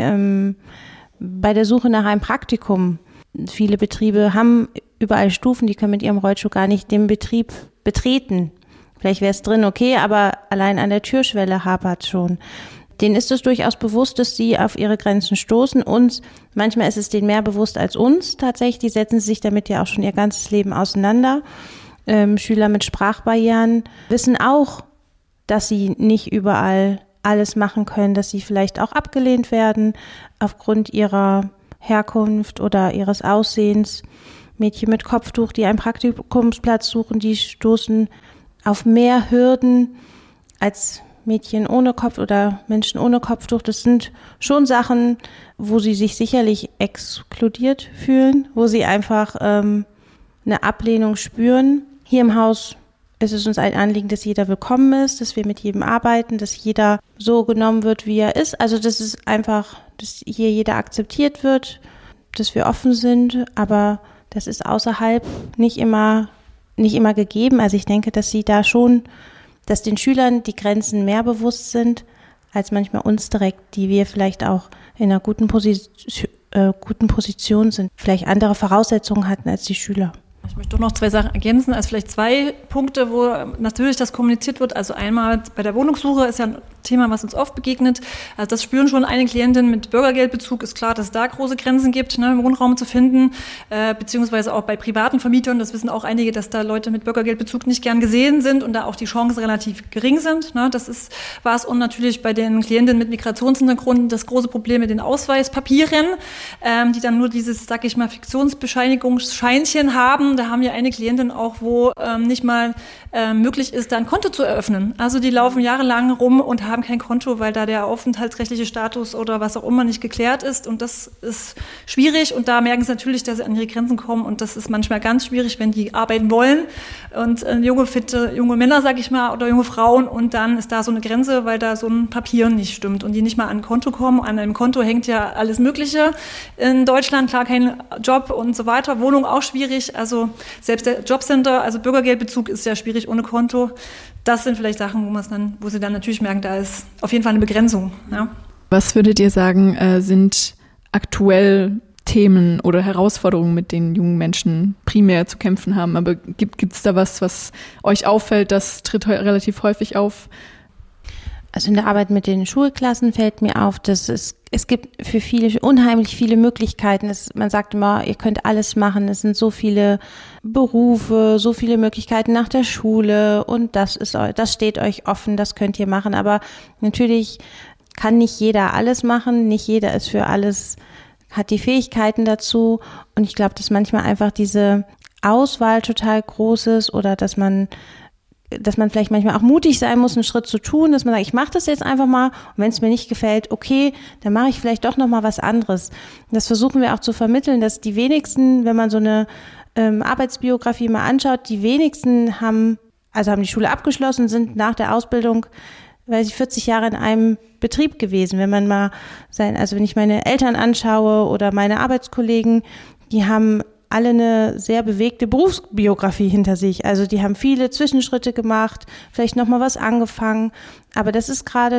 bei der Suche nach einem Praktikum, viele Betriebe haben überall Stufen, die können mit ihrem Rollstuhl gar nicht den Betrieb betreten. Vielleicht wäre es drin okay, aber allein an der Türschwelle hapert schon. Denen ist es durchaus bewusst, dass sie auf ihre Grenzen stoßen und manchmal ist es denen mehr bewusst als uns tatsächlich. Die setzen sich damit ja auch schon ihr ganzes Leben auseinander. Schüler mit Sprachbarrieren wissen auch, dass sie nicht überall alles machen können, dass sie vielleicht auch abgelehnt werden aufgrund ihrer Herkunft oder ihres Aussehens. Mädchen mit Kopftuch, die einen Praktikumsplatz suchen, die stoßen auf mehr Hürden als Mädchen ohne Kopf oder Menschen ohne Kopftuch. Das sind schon Sachen, wo sie sich sicherlich exkludiert fühlen, wo sie einfach eine Ablehnung spüren. hier im Haus ist es uns ein Anliegen, dass jeder willkommen ist, dass wir mit jedem arbeiten, dass jeder so genommen wird, wie er ist. Also das ist einfach, dass hier jeder akzeptiert wird, dass wir offen sind, aber das ist außerhalb nicht immer gegeben. Also ich denke, dass sie da schon, dass den Schülern die Grenzen mehr bewusst sind, als manchmal uns direkt, die wir vielleicht auch in einer guten Position sind, vielleicht andere Voraussetzungen hatten als die Schüler. Ich möchte doch noch 2 Sachen ergänzen, also vielleicht 2 Punkte, wo natürlich das kommuniziert wird. Also einmal bei der Wohnungssuche ist ja ein Thema, was uns oft begegnet. Also das spüren schon einige Klientinnen mit Bürgergeldbezug. Ist klar, dass es da große Grenzen gibt, Wohnraum zu finden, beziehungsweise auch bei privaten Vermietern. Das wissen auch einige, dass da Leute mit Bürgergeldbezug nicht gern gesehen sind und da auch die Chancen relativ gering sind. Das war es. Und natürlich bei den Klientinnen mit Migrationshintergrund das große Problem mit den Ausweispapieren, die dann nur dieses, sag ich mal, Fiktionsbescheinigungsscheinchen haben. Da haben wir eine Klientin auch, wo nicht mal möglich ist, da ein Konto zu eröffnen. Also die laufen jahrelang rum und haben kein Konto, weil da der aufenthaltsrechtliche Status oder was auch immer nicht geklärt ist. Und das ist schwierig. Und da merken sie natürlich, dass sie an ihre Grenzen kommen. Und das ist manchmal ganz schwierig, wenn die arbeiten wollen. Und junge, fitte, junge Männer, sag ich mal, oder junge Frauen. Und dann ist da so eine Grenze, weil da so ein Papier nicht stimmt. Und die nicht mal an ein Konto kommen. An einem Konto hängt ja alles Mögliche. In Deutschland, klar, kein Job und so weiter. Wohnung auch schwierig. Also selbst der Jobcenter, also Bürgergeldbezug ist ja schwierig ohne Konto. Das sind vielleicht Sachen, wo sie dann natürlich merken, da ist auf jeden Fall eine Begrenzung. Ja. Was würdet ihr sagen, sind aktuell Themen oder Herausforderungen, mit denen jungen Menschen primär zu kämpfen haben? Aber gibt es da was euch auffällt, das tritt relativ häufig auf? Also in der Arbeit mit den Schulklassen fällt mir auf, dass es gibt für viele unheimlich viele Möglichkeiten. Man sagt immer, ihr könnt alles machen. Es sind so viele Berufe, so viele Möglichkeiten nach der Schule und das steht euch offen, das könnt ihr machen. Aber natürlich kann nicht jeder alles machen. Nicht jeder ist für alles, hat die Fähigkeiten dazu. Und ich glaube, dass manchmal einfach diese Auswahl total groß ist oder dass man vielleicht manchmal auch mutig sein muss, einen Schritt zu tun, dass man sagt, ich mache das jetzt einfach mal und wenn es mir nicht gefällt, okay, dann mache ich vielleicht doch noch mal was anderes. Das versuchen wir auch zu vermitteln, dass die wenigsten, wenn man so eine Arbeitsbiografie mal anschaut, die wenigsten haben die Schule abgeschlossen, sind nach der Ausbildung 40 Jahre in einem Betrieb gewesen. Wenn ich meine Eltern anschaue oder meine Arbeitskollegen, die haben alle eine sehr bewegte Berufsbiografie hinter sich. Also die haben viele Zwischenschritte gemacht, vielleicht nochmal was angefangen. Aber das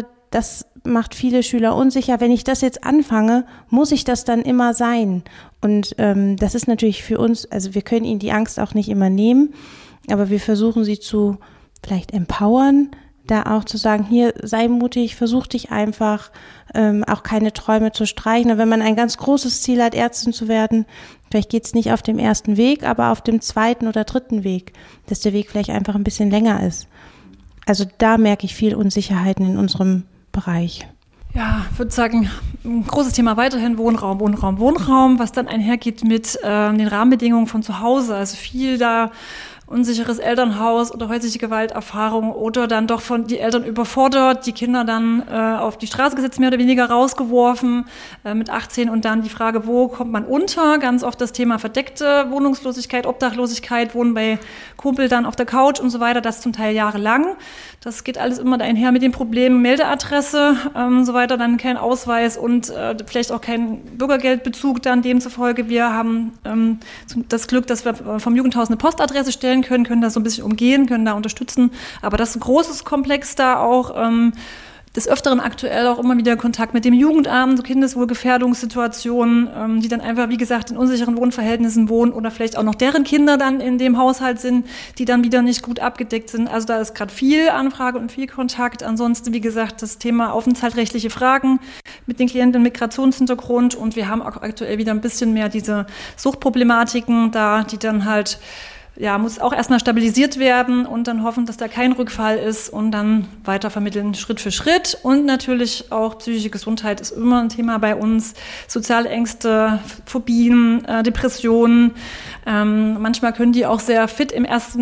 macht viele Schüler unsicher. Wenn ich das jetzt anfange, muss ich das dann immer sein? Und das ist natürlich für uns, also wir können ihnen die Angst auch nicht immer nehmen, aber wir versuchen sie zu vielleicht empowern, da auch zu sagen, hier, sei mutig, versuch dich einfach, auch keine Träume zu streichen. Und wenn man ein ganz großes Ziel hat, Ärztin zu werden, vielleicht geht es nicht auf dem ersten Weg, aber auf dem 2. oder 3. Weg, dass der Weg vielleicht einfach ein bisschen länger ist. Also da merke ich viel Unsicherheiten in unserem Bereich. Ja, ich würde sagen, ein großes Thema weiterhin Wohnraum, was dann einhergeht mit den Rahmenbedingungen von zu Hause. Also viel da unsicheres Elternhaus oder häusliche Gewalterfahrung oder dann doch von die Eltern überfordert, die Kinder dann auf die Straße gesetzt, mehr oder weniger rausgeworfen mit 18 und dann die Frage, wo kommt man unter? Ganz oft das Thema verdeckte Wohnungslosigkeit, Obdachlosigkeit, Wohnen bei Kumpel dann auf der Couch und so weiter, das zum Teil jahrelang. Das geht alles immer einher mit den Problemen, Meldeadresse, so weiter, dann kein Ausweis und vielleicht auch kein Bürgergeldbezug dann demzufolge. Wir haben das Glück, dass wir vom Jugendhaus eine Postadresse stellen können das so ein bisschen umgehen, können da unterstützen. Aber das ist ein großes Komplex da auch. Des Öfteren aktuell auch immer wieder Kontakt mit dem Jugendamt, so Kindeswohlgefährdungssituationen, die dann einfach, wie gesagt, in unsicheren Wohnverhältnissen wohnen oder vielleicht auch noch deren Kinder dann in dem Haushalt sind, die dann wieder nicht gut abgedeckt sind. Also da ist gerade viel Anfrage und viel Kontakt. Ansonsten, wie gesagt, das Thema aufenthaltsrechtliche Fragen mit den Klienten mit Migrationshintergrund und wir haben auch aktuell wieder ein bisschen mehr diese Suchtproblematiken da, die dann halt muss auch erstmal stabilisiert werden und dann hoffen, dass da kein Rückfall ist und dann weiter vermitteln Schritt für Schritt. Und natürlich auch psychische Gesundheit ist immer ein Thema bei uns. Soziale Ängste, Phobien, Depressionen. Manchmal können die auch sehr fit im ersten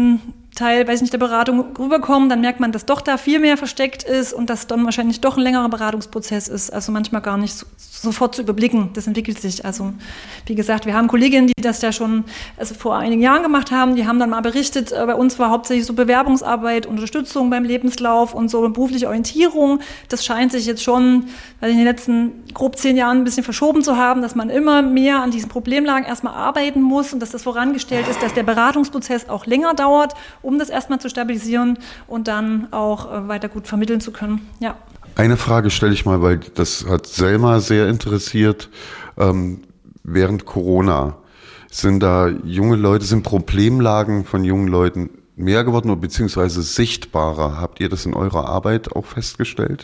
Teil, der Beratung rüberkommen, dann merkt man, dass doch da viel mehr versteckt ist und dass dann wahrscheinlich doch ein längerer Beratungsprozess ist, also manchmal gar nicht sofort zu überblicken. Das entwickelt sich. Also wie gesagt, wir haben Kolleginnen, die das ja schon vor einigen Jahren gemacht haben, die haben dann mal berichtet, bei uns war hauptsächlich so Bewerbungsarbeit, Unterstützung beim Lebenslauf und so berufliche Orientierung. Das scheint sich jetzt schon in den letzten grob 10 Jahren ein bisschen verschoben zu haben, dass man immer mehr an diesen Problemlagen erstmal arbeiten muss und dass das vorangestellt ist, dass der Beratungsprozess auch länger dauert, um das erstmal zu stabilisieren und dann auch weiter gut vermitteln zu können. Ja. Eine Frage stelle ich mal, weil das hat Selma sehr interessiert. Während Corona sind Problemlagen von jungen Leuten mehr geworden oder beziehungsweise sichtbarer? Habt ihr das in eurer Arbeit auch festgestellt?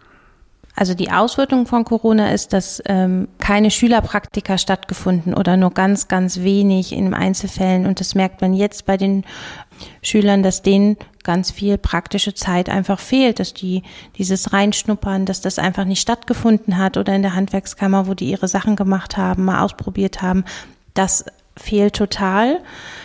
Also die Auswirkung von Corona ist, dass keine Schülerpraktika stattgefunden oder nur ganz, ganz wenig in Einzelfällen. Und das merkt man jetzt bei den Schülern, dass denen ganz viel praktische Zeit einfach fehlt, dass die dieses Reinschnuppern, dass das einfach nicht stattgefunden hat oder in der Handwerkskammer, wo die ihre Sachen gemacht haben, mal ausprobiert haben. Das fehlt total.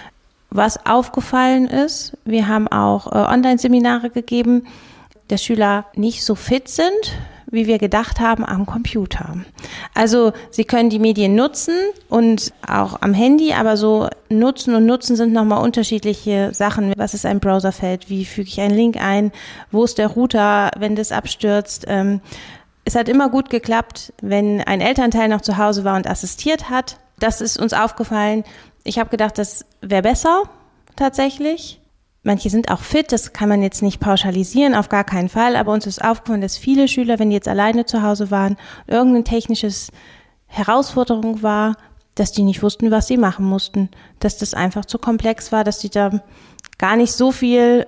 Was aufgefallen ist, wir haben auch Online-Seminare gegeben, dass Schüler nicht so fit sind, wie wir gedacht haben, am Computer. Also sie können die Medien nutzen und auch am Handy, aber so nutzen sind nochmal unterschiedliche Sachen. Was ist ein Browserfeld? Wie füge ich einen Link ein? Wo ist der Router, wenn das abstürzt? Es hat immer gut geklappt, wenn ein Elternteil noch zu Hause war und assistiert hat. Das ist uns aufgefallen. Ich habe gedacht, das wäre besser tatsächlich. Manche sind auch fit, das kann man jetzt nicht pauschalisieren, auf gar keinen Fall, aber uns ist aufgefallen, dass viele Schüler, wenn die jetzt alleine zu Hause waren, irgendeine technische Herausforderung war, dass die nicht wussten, was sie machen mussten, dass das einfach zu komplex war, dass die da gar nicht so viel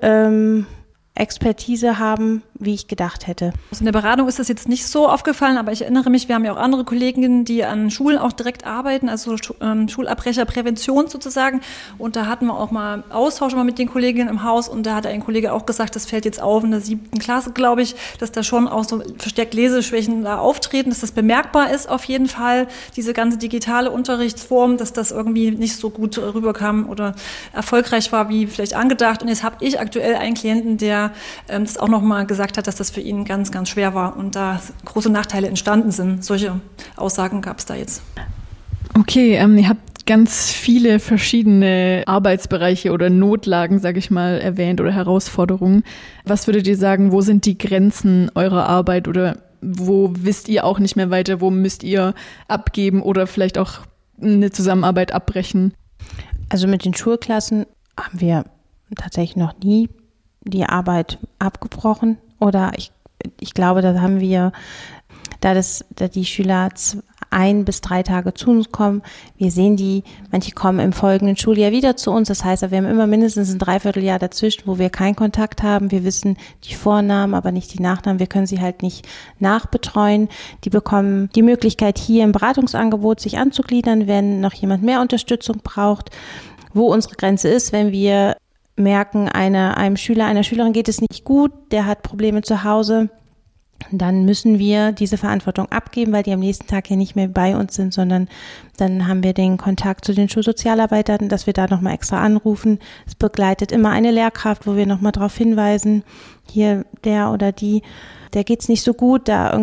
Expertise haben, wie ich gedacht hätte. In der Beratung ist das jetzt nicht so aufgefallen, aber ich erinnere mich, wir haben ja auch andere Kolleginnen, die an Schulen auch direkt arbeiten, also Schulabbrecherprävention sozusagen. Und da hatten wir auch mal Austausch mit den Kolleginnen im Haus und da hat ein Kollege auch gesagt, das fällt jetzt auf in der 7. Klasse, glaube ich, dass da schon auch so verstärkt Leseschwächen da auftreten, dass das bemerkbar ist auf jeden Fall, diese ganze digitale Unterrichtsform, dass das irgendwie nicht so gut rüberkam oder erfolgreich war, wie vielleicht angedacht. Und jetzt habe ich aktuell einen Klienten, der das auch nochmal gesagt hat, dass das für ihn ganz, ganz schwer war und da große Nachteile entstanden sind. Solche Aussagen gab es da jetzt. Okay, ihr habt ganz viele verschiedene Arbeitsbereiche oder Notlagen, sage ich mal, erwähnt oder Herausforderungen. Was würdet ihr sagen, wo sind die Grenzen eurer Arbeit oder wo wisst ihr auch nicht mehr weiter, wo müsst ihr abgeben oder vielleicht auch eine Zusammenarbeit abbrechen? Also mit den Schulklassen haben wir tatsächlich noch nie die Arbeit abgebrochen oder ich glaube, da haben wir, da die Schüler 1 bis 3 Tage zu uns kommen, wir sehen die, manche kommen im folgenden Schuljahr wieder zu uns, das heißt, wir haben immer mindestens ein Dreivierteljahr dazwischen, wo wir keinen Kontakt haben, wir wissen die Vornamen, aber nicht die Nachnamen, wir können sie halt nicht nachbetreuen, die bekommen die Möglichkeit hier im Beratungsangebot sich anzugliedern, wenn noch jemand mehr Unterstützung braucht, wo unsere Grenze ist, wenn wir merken, einem Schüler, einer Schülerin geht es nicht gut, der hat Probleme zu Hause, dann müssen wir diese Verantwortung abgeben, weil die am nächsten Tag hier nicht mehr bei uns sind, sondern dann haben wir den Kontakt zu den Schulsozialarbeitern, dass wir da nochmal extra anrufen. Es begleitet immer eine Lehrkraft, wo wir nochmal darauf hinweisen, hier der oder die, der geht's nicht so gut, da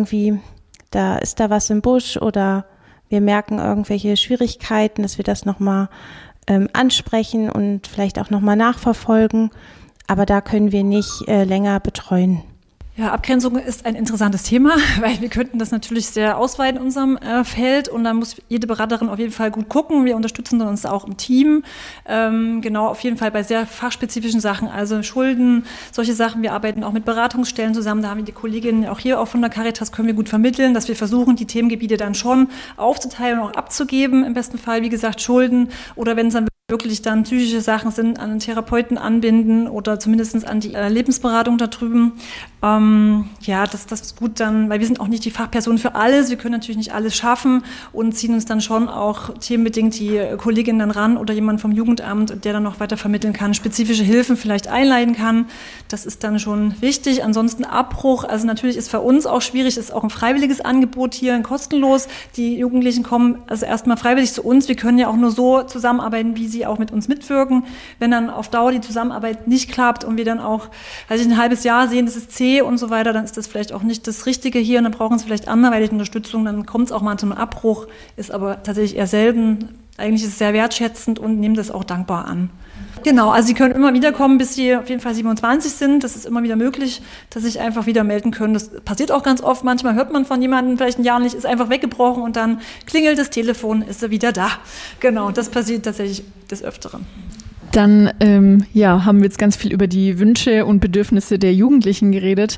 ist da was im Busch oder wir merken irgendwelche Schwierigkeiten, dass wir das nochmal ansprechen und vielleicht auch nochmal nachverfolgen, aber da können wir nicht länger betreuen. Ja, Abgrenzung ist ein interessantes Thema, weil wir könnten das natürlich sehr ausweiten in unserem Feld und da muss jede Beraterin auf jeden Fall gut gucken. Wir unterstützen uns auch im Team, genau auf jeden Fall bei sehr fachspezifischen Sachen, also Schulden, solche Sachen. Wir arbeiten auch mit Beratungsstellen zusammen, da haben wir die Kolleginnen auch hier auch von der Caritas, können wir gut vermitteln, dass wir versuchen, die Themengebiete dann schon aufzuteilen und auch abzugeben, im besten Fall, wie gesagt, Schulden oder wenn es dann wirklich dann psychische Sachen sind, an einen Therapeuten anbinden oder zumindest an die Lebensberatung da drüben. Das ist gut dann, weil wir sind auch nicht die Fachperson für alles. Wir können natürlich nicht alles schaffen und ziehen uns dann schon auch themenbedingt die Kollegin dann ran oder jemand vom Jugendamt, der dann noch weiter vermitteln kann, spezifische Hilfen vielleicht einleiten kann. Das ist dann schon wichtig. Ansonsten Abbruch, also natürlich ist für uns auch schwierig, ist auch ein freiwilliges Angebot hier, kostenlos. Die Jugendlichen kommen also erstmal freiwillig zu uns. Wir können ja auch nur so zusammenarbeiten, wie sie auch mit uns mitwirken. Wenn dann auf Dauer die Zusammenarbeit nicht klappt und wir dann auch, ein halbes Jahr sehen, das ist zäh und so weiter, dann ist das vielleicht auch nicht das Richtige hier und dann brauchen sie vielleicht anderweitige Unterstützung, dann kommt es auch mal zu einem Abbruch, ist aber tatsächlich eher selten. Eigentlich ist es sehr wertschätzend und nehmen das auch dankbar an. Genau, also sie können immer wieder kommen, bis sie auf jeden Fall 27 sind. Das ist immer wieder möglich, dass sie sich einfach wieder melden können. Das passiert auch ganz oft. Manchmal hört man von jemandem vielleicht ein Jahr nicht, ist einfach weggebrochen und dann klingelt das Telefon, ist er wieder da. Genau, das passiert tatsächlich des Öfteren. Dann haben wir jetzt ganz viel über die Wünsche und Bedürfnisse der Jugendlichen geredet.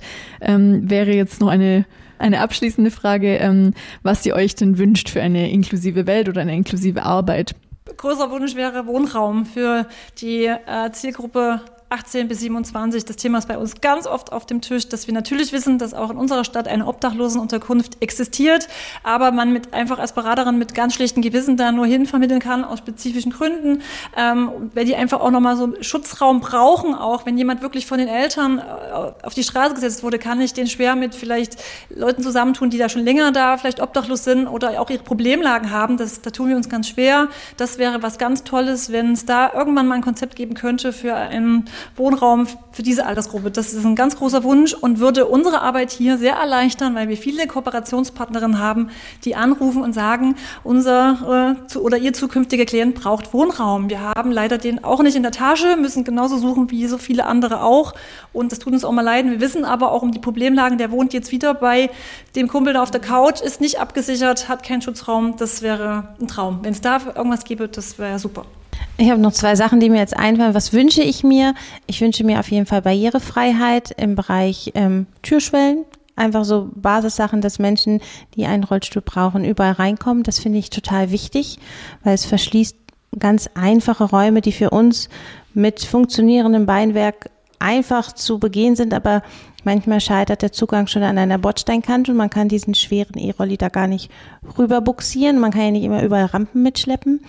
Wäre jetzt noch eine abschließende Frage, was ihr euch denn wünscht für eine inklusive Welt oder eine inklusive Arbeit? Großer Wunsch wäre Wohnraum für die Zielgruppe 18 bis 27. Das Thema ist bei uns ganz oft auf dem Tisch, dass wir natürlich wissen, dass auch in unserer Stadt eine Obdachlosenunterkunft existiert, aber man einfach als Beraterin mit ganz schlechten Gewissen da nur hinvermitteln kann, aus spezifischen Gründen, weil die einfach auch nochmal so einen Schutzraum brauchen, auch wenn jemand wirklich von den Eltern auf die Straße gesetzt wurde, kann ich den schwer mit vielleicht Leuten zusammentun, die da schon länger da vielleicht obdachlos sind oder auch ihre Problemlagen haben. Da tun wir uns ganz schwer. Das wäre was ganz Tolles, wenn es da irgendwann mal ein Konzept geben könnte für einen Wohnraum für diese Altersgruppe. Das ist ein ganz großer Wunsch und würde unsere Arbeit hier sehr erleichtern, weil wir viele Kooperationspartnerinnen haben, die anrufen und sagen, unser oder ihr zukünftiger Klient braucht Wohnraum. Wir haben leider den auch nicht in der Tasche, müssen genauso suchen wie so viele andere auch. Und das tut uns auch mal leid. Wir wissen aber auch um die Problemlagen. Der wohnt jetzt wieder bei dem Kumpel da auf der Couch, ist nicht abgesichert, hat keinen Schutzraum. Das wäre ein Traum. Wenn es da irgendwas gäbe, das wäre super. Ich habe noch 2 Sachen, die mir jetzt einfallen. Was wünsche ich mir? Ich wünsche mir auf jeden Fall Barrierefreiheit im Bereich Türschwellen. Einfach so Basissachen, dass Menschen, die einen Rollstuhl brauchen, überall reinkommen. Das finde ich total wichtig, weil es verschließt ganz einfache Räume, die für uns mit funktionierendem Beinwerk einfach zu begehen sind, aber manchmal scheitert der Zugang schon an einer Bordsteinkante und man kann diesen schweren E-Rolli da gar nicht rüber buxieren. Man kann ja nicht immer überall Rampen mitschleppen.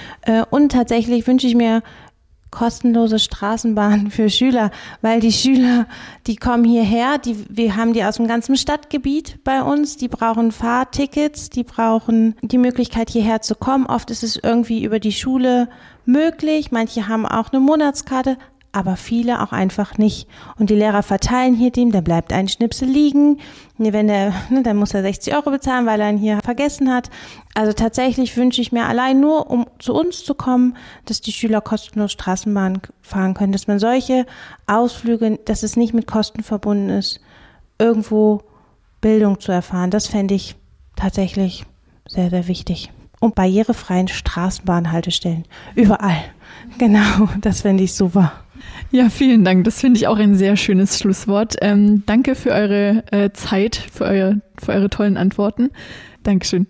Und tatsächlich wünsche ich mir kostenlose Straßenbahnen für Schüler, weil die Schüler, die kommen hierher, wir haben die aus dem ganzen Stadtgebiet bei uns, die brauchen Fahrtickets, die brauchen die Möglichkeit hierher zu kommen. Oft ist es irgendwie über die Schule möglich, manche haben auch eine Monatskarte, aber viele auch einfach nicht. Und die Lehrer verteilen hier dem, der bleibt ein Schnipsel liegen. Wenn dann muss er 60 € bezahlen, weil er ihn hier vergessen hat. Also tatsächlich wünsche ich mir allein nur, um zu uns zu kommen, dass die Schüler kostenlos Straßenbahn fahren können, dass man solche Ausflüge, dass es nicht mit Kosten verbunden ist, irgendwo Bildung zu erfahren. Das fände ich tatsächlich sehr, sehr wichtig. Und barrierefreien Straßenbahnhaltestellen. Überall. Genau, das fände ich super. Ja, vielen Dank. Das finde ich auch ein sehr schönes Schlusswort. Danke für eure Zeit, für eure tollen Antworten. Dankeschön.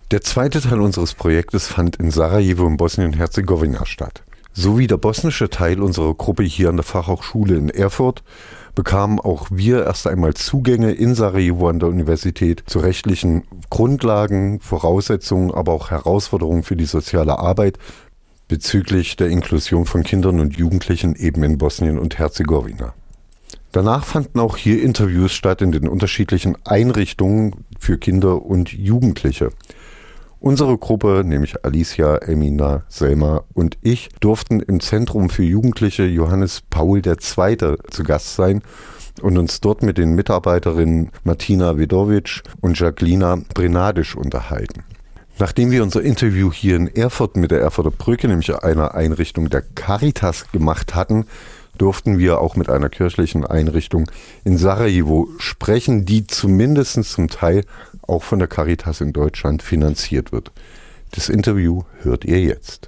Der zweite Teil unseres Projektes fand in Sarajevo in Bosnien-Herzegowina statt. So wie der bosnische Teil unserer Gruppe hier an der Fachhochschule in Erfurt bekamen auch wir erst einmal Zugänge in Sarajevo an der Universität zu rechtlichen Grundlagen, Voraussetzungen, aber auch Herausforderungen für die soziale Arbeit bezüglich der Inklusion von Kindern und Jugendlichen eben in Bosnien und Herzegowina. Danach fanden auch hier Interviews statt in den unterschiedlichen Einrichtungen für Kinder und Jugendliche. Unsere Gruppe, nämlich Alicia, Emina, Selma und ich, durften im Zentrum für Jugendliche Johannes Paul II. Zu Gast sein und uns dort mit den Mitarbeiterinnen Martina Vedovic und Jacqueline Brenadisch unterhalten. Nachdem wir unser Interview hier in Erfurt mit der Erfurter Brücke, nämlich einer Einrichtung der Caritas, gemacht hatten, durften wir auch mit einer kirchlichen Einrichtung in Sarajevo sprechen, die zumindest zum Teil auch von der Caritas in Deutschland finanziert wird. Das Interview hört ihr jetzt.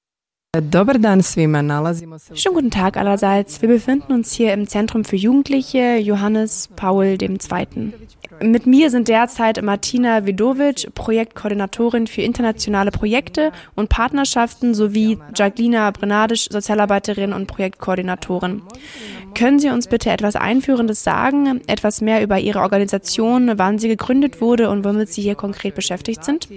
Schönen guten Tag allerseits. Wir befinden uns hier im Zentrum für Jugendliche Johannes Paul II. Mit mir sind derzeit Martina Vedovic, Projektkoordinatorin für internationale Projekte und Partnerschaften, sowie Jacqueline Brenadisch, Sozialarbeiterin und Projektkoordinatorin. Können Sie uns bitte etwas Einführendes sagen, etwas mehr über Ihre Organisation, wann sie gegründet wurde und womit Sie hier konkret beschäftigt sind?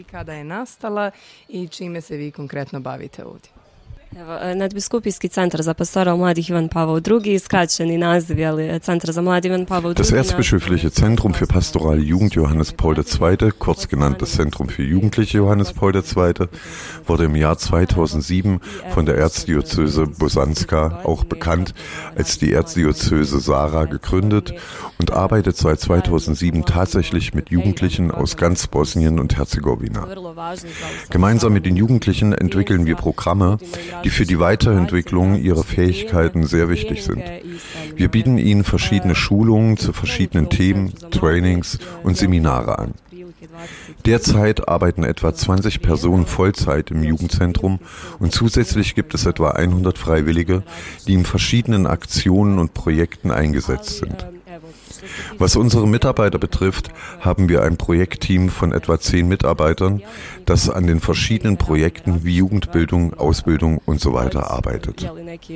Nadbiskupijski centar za pastoral mladih Ivan Pavao II, skraćeni naziv je Centar za mlade Ivan Pavao II. Das Erzbischöfliche Zentrum für pastorale Jugend Johannes Paul II., kurz genannt das Zentrum für Jugendliche Johannes Paul II., wurde im Jahr 2007 von der Erzdiözese Bosanska, auch bekannt als die Erzdiözese Sara, gegründet und arbeitet seit 2007 tatsächlich mit Jugendlichen aus ganz Bosnien und Herzegowina. Gemeinsam mit den Jugendlichen entwickeln wir Programme, die für die Weiterentwicklung ihrer Fähigkeiten sehr wichtig sind. Wir bieten ihnen verschiedene Schulungen zu verschiedenen Themen, Trainings und Seminare an. Derzeit arbeiten etwa 20 Personen Vollzeit im Jugendzentrum und zusätzlich gibt es etwa 100 Freiwillige, die in verschiedenen Aktionen und Projekten eingesetzt sind. Was unsere Mitarbeiter betrifft, haben wir ein Projektteam von etwa 10 Mitarbeitern, das an den verschiedenen Projekten wie Jugendbildung, Ausbildung und so weiter arbeitet.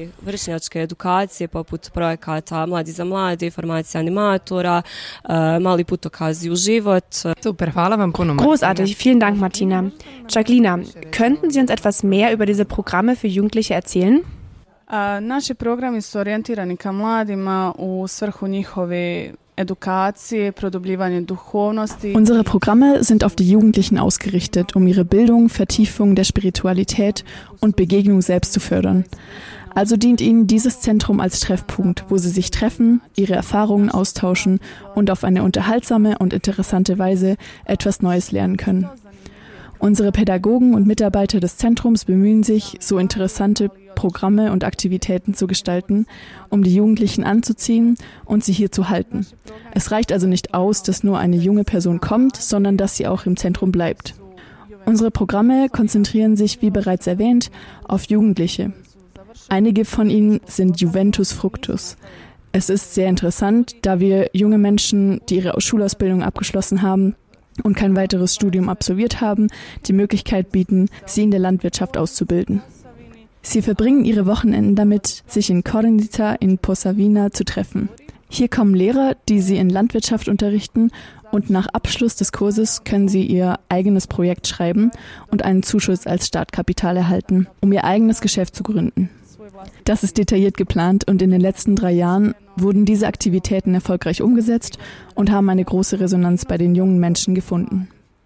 Großartig, vielen Dank, Martina. Jacqueline, könnten Sie uns etwas mehr über diese Programme für Jugendliche erzählen? Naši programi su orijentirani ka mladima u svrhu njihove edukacije, produbljivanje duhovnosti. Unsere Programme sind auf die Jugendlichen ausgerichtet, um ihre Bildung, Vertiefung der Spiritualität und Begegnung selbst zu fördern. Also dient ihnen dieses Zentrum als Treffpunkt, wo sie sich treffen, ihre Erfahrungen austauschen und auf eine unterhaltsame und interessante Weise etwas Neues lernen können. Unsere Pädagogen und Mitarbeiter des Zentrums bemühen sich, so interessante Programme und Aktivitäten zu gestalten, um die Jugendlichen anzuziehen und sie hier zu halten. Es reicht also nicht aus, dass nur eine junge Person kommt, sondern dass sie auch im Zentrum bleibt. Unsere Programme konzentrieren sich, wie bereits erwähnt, auf Jugendliche. Einige von ihnen sind Juventus Fructus. Es ist sehr interessant, da wir junge Menschen, die ihre Schulausbildung abgeschlossen haben und kein weiteres Studium absolviert haben, die Möglichkeit bieten, sie in der Landwirtschaft auszubilden. Sie verbringen ihre Wochenenden damit, sich in Korenica in Posavina zu treffen. Hier kommen Lehrer, die sie in Landwirtschaft unterrichten, und nach Abschluss des Kurses können sie ihr eigenes Projekt schreiben und einen Zuschuss als Startkapital erhalten, um ihr eigenes Geschäft zu gründen. Das ist detailliert geplant und in den letzten 3 Jahren wurden diese Aktivitäten erfolgreich umgesetzt und haben eine große Resonanz bei den jungen Menschen gefunden.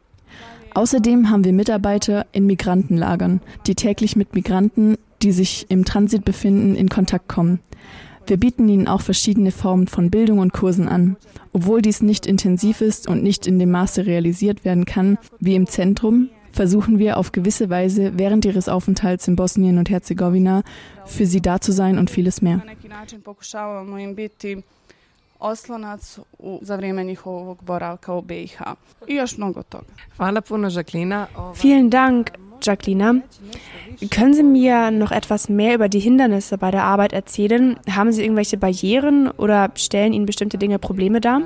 Außerdem haben wir Mitarbeiter in Migrantenlagern, die täglich mit Migranten, die sich im Transit befinden, in Kontakt kommen. Wir bieten ihnen auch verschiedene Formen von Bildung und Kursen an. Obwohl dies nicht intensiv ist und nicht in dem Maße realisiert werden kann wie im Zentrum, versuchen wir auf gewisse Weise während ihres Aufenthalts in Bosnien und Herzegowina für sie da zu sein und vieles mehr. oslonac za vrijeme njihovog boravka u BiH. I još mnogo toga. Hvala puno, Jacqueline. Vielen Dank, Jacqueline. Können Sie mir noch etwas mehr über die Hindernisse bei der Arbeit erzählen? Haben Sie irgendwelche Barrieren oder stellen Ihnen bestimmte Dinge Probleme dar?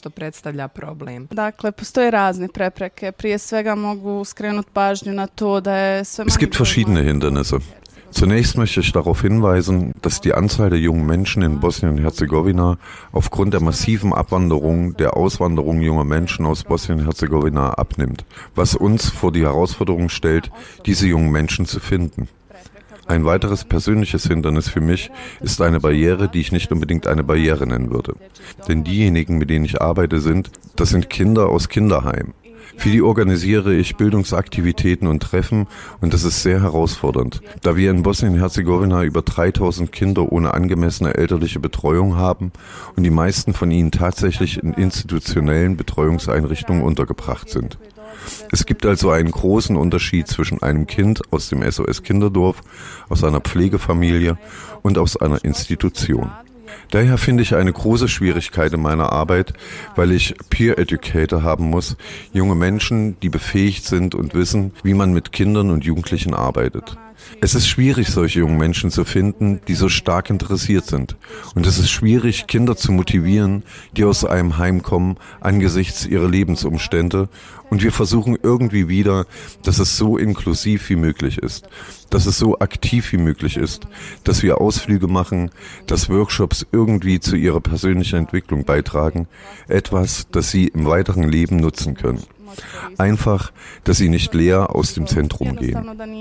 Dakle, postoje razne prepreke. Prije svega mogu skrenuti pažnju na to da je sve Es gibt verschiedene Hindernisse. Zunächst möchte ich darauf hinweisen, dass die Anzahl der jungen Menschen in Bosnien-Herzegowina aufgrund der massiven Abwanderung, der Auswanderung junger Menschen aus Bosnien-Herzegowina abnimmt, was uns vor die Herausforderung stellt, diese jungen Menschen zu finden. Ein weiteres persönliches Hindernis für mich ist eine Barriere, die ich nicht unbedingt eine Barriere nennen würde. Denn diejenigen, mit denen ich arbeite, das sind Kinder aus Kinderheimen. Für die organisiere ich Bildungsaktivitäten und Treffen und das ist sehr herausfordernd, da wir in Bosnien-Herzegowina über 3000 Kinder ohne angemessene elterliche Betreuung haben und die meisten von ihnen tatsächlich in institutionellen Betreuungseinrichtungen untergebracht sind. Es gibt also einen großen Unterschied zwischen einem Kind aus dem SOS-Kinderdorf, aus einer Pflegefamilie und aus einer Institution. Daher finde ich eine große Schwierigkeit in meiner Arbeit, weil ich Peer Educator haben muss, junge Menschen, die befähigt sind und wissen, wie man mit Kindern und Jugendlichen arbeitet. Es ist schwierig, solche jungen Menschen zu finden, die so stark interessiert sind. Und es ist schwierig, Kinder zu motivieren, die aus einem Heim kommen, angesichts ihrer Lebensumstände. Und wir versuchen irgendwie wieder, dass es so inklusiv wie möglich ist, dass es so aktiv wie möglich ist, dass wir Ausflüge machen, dass Workshops irgendwie zu ihrer persönlichen Entwicklung beitragen, etwas, das sie im weiteren Leben nutzen können. Einfach, dass sie nicht leer aus dem Zentrum gehen.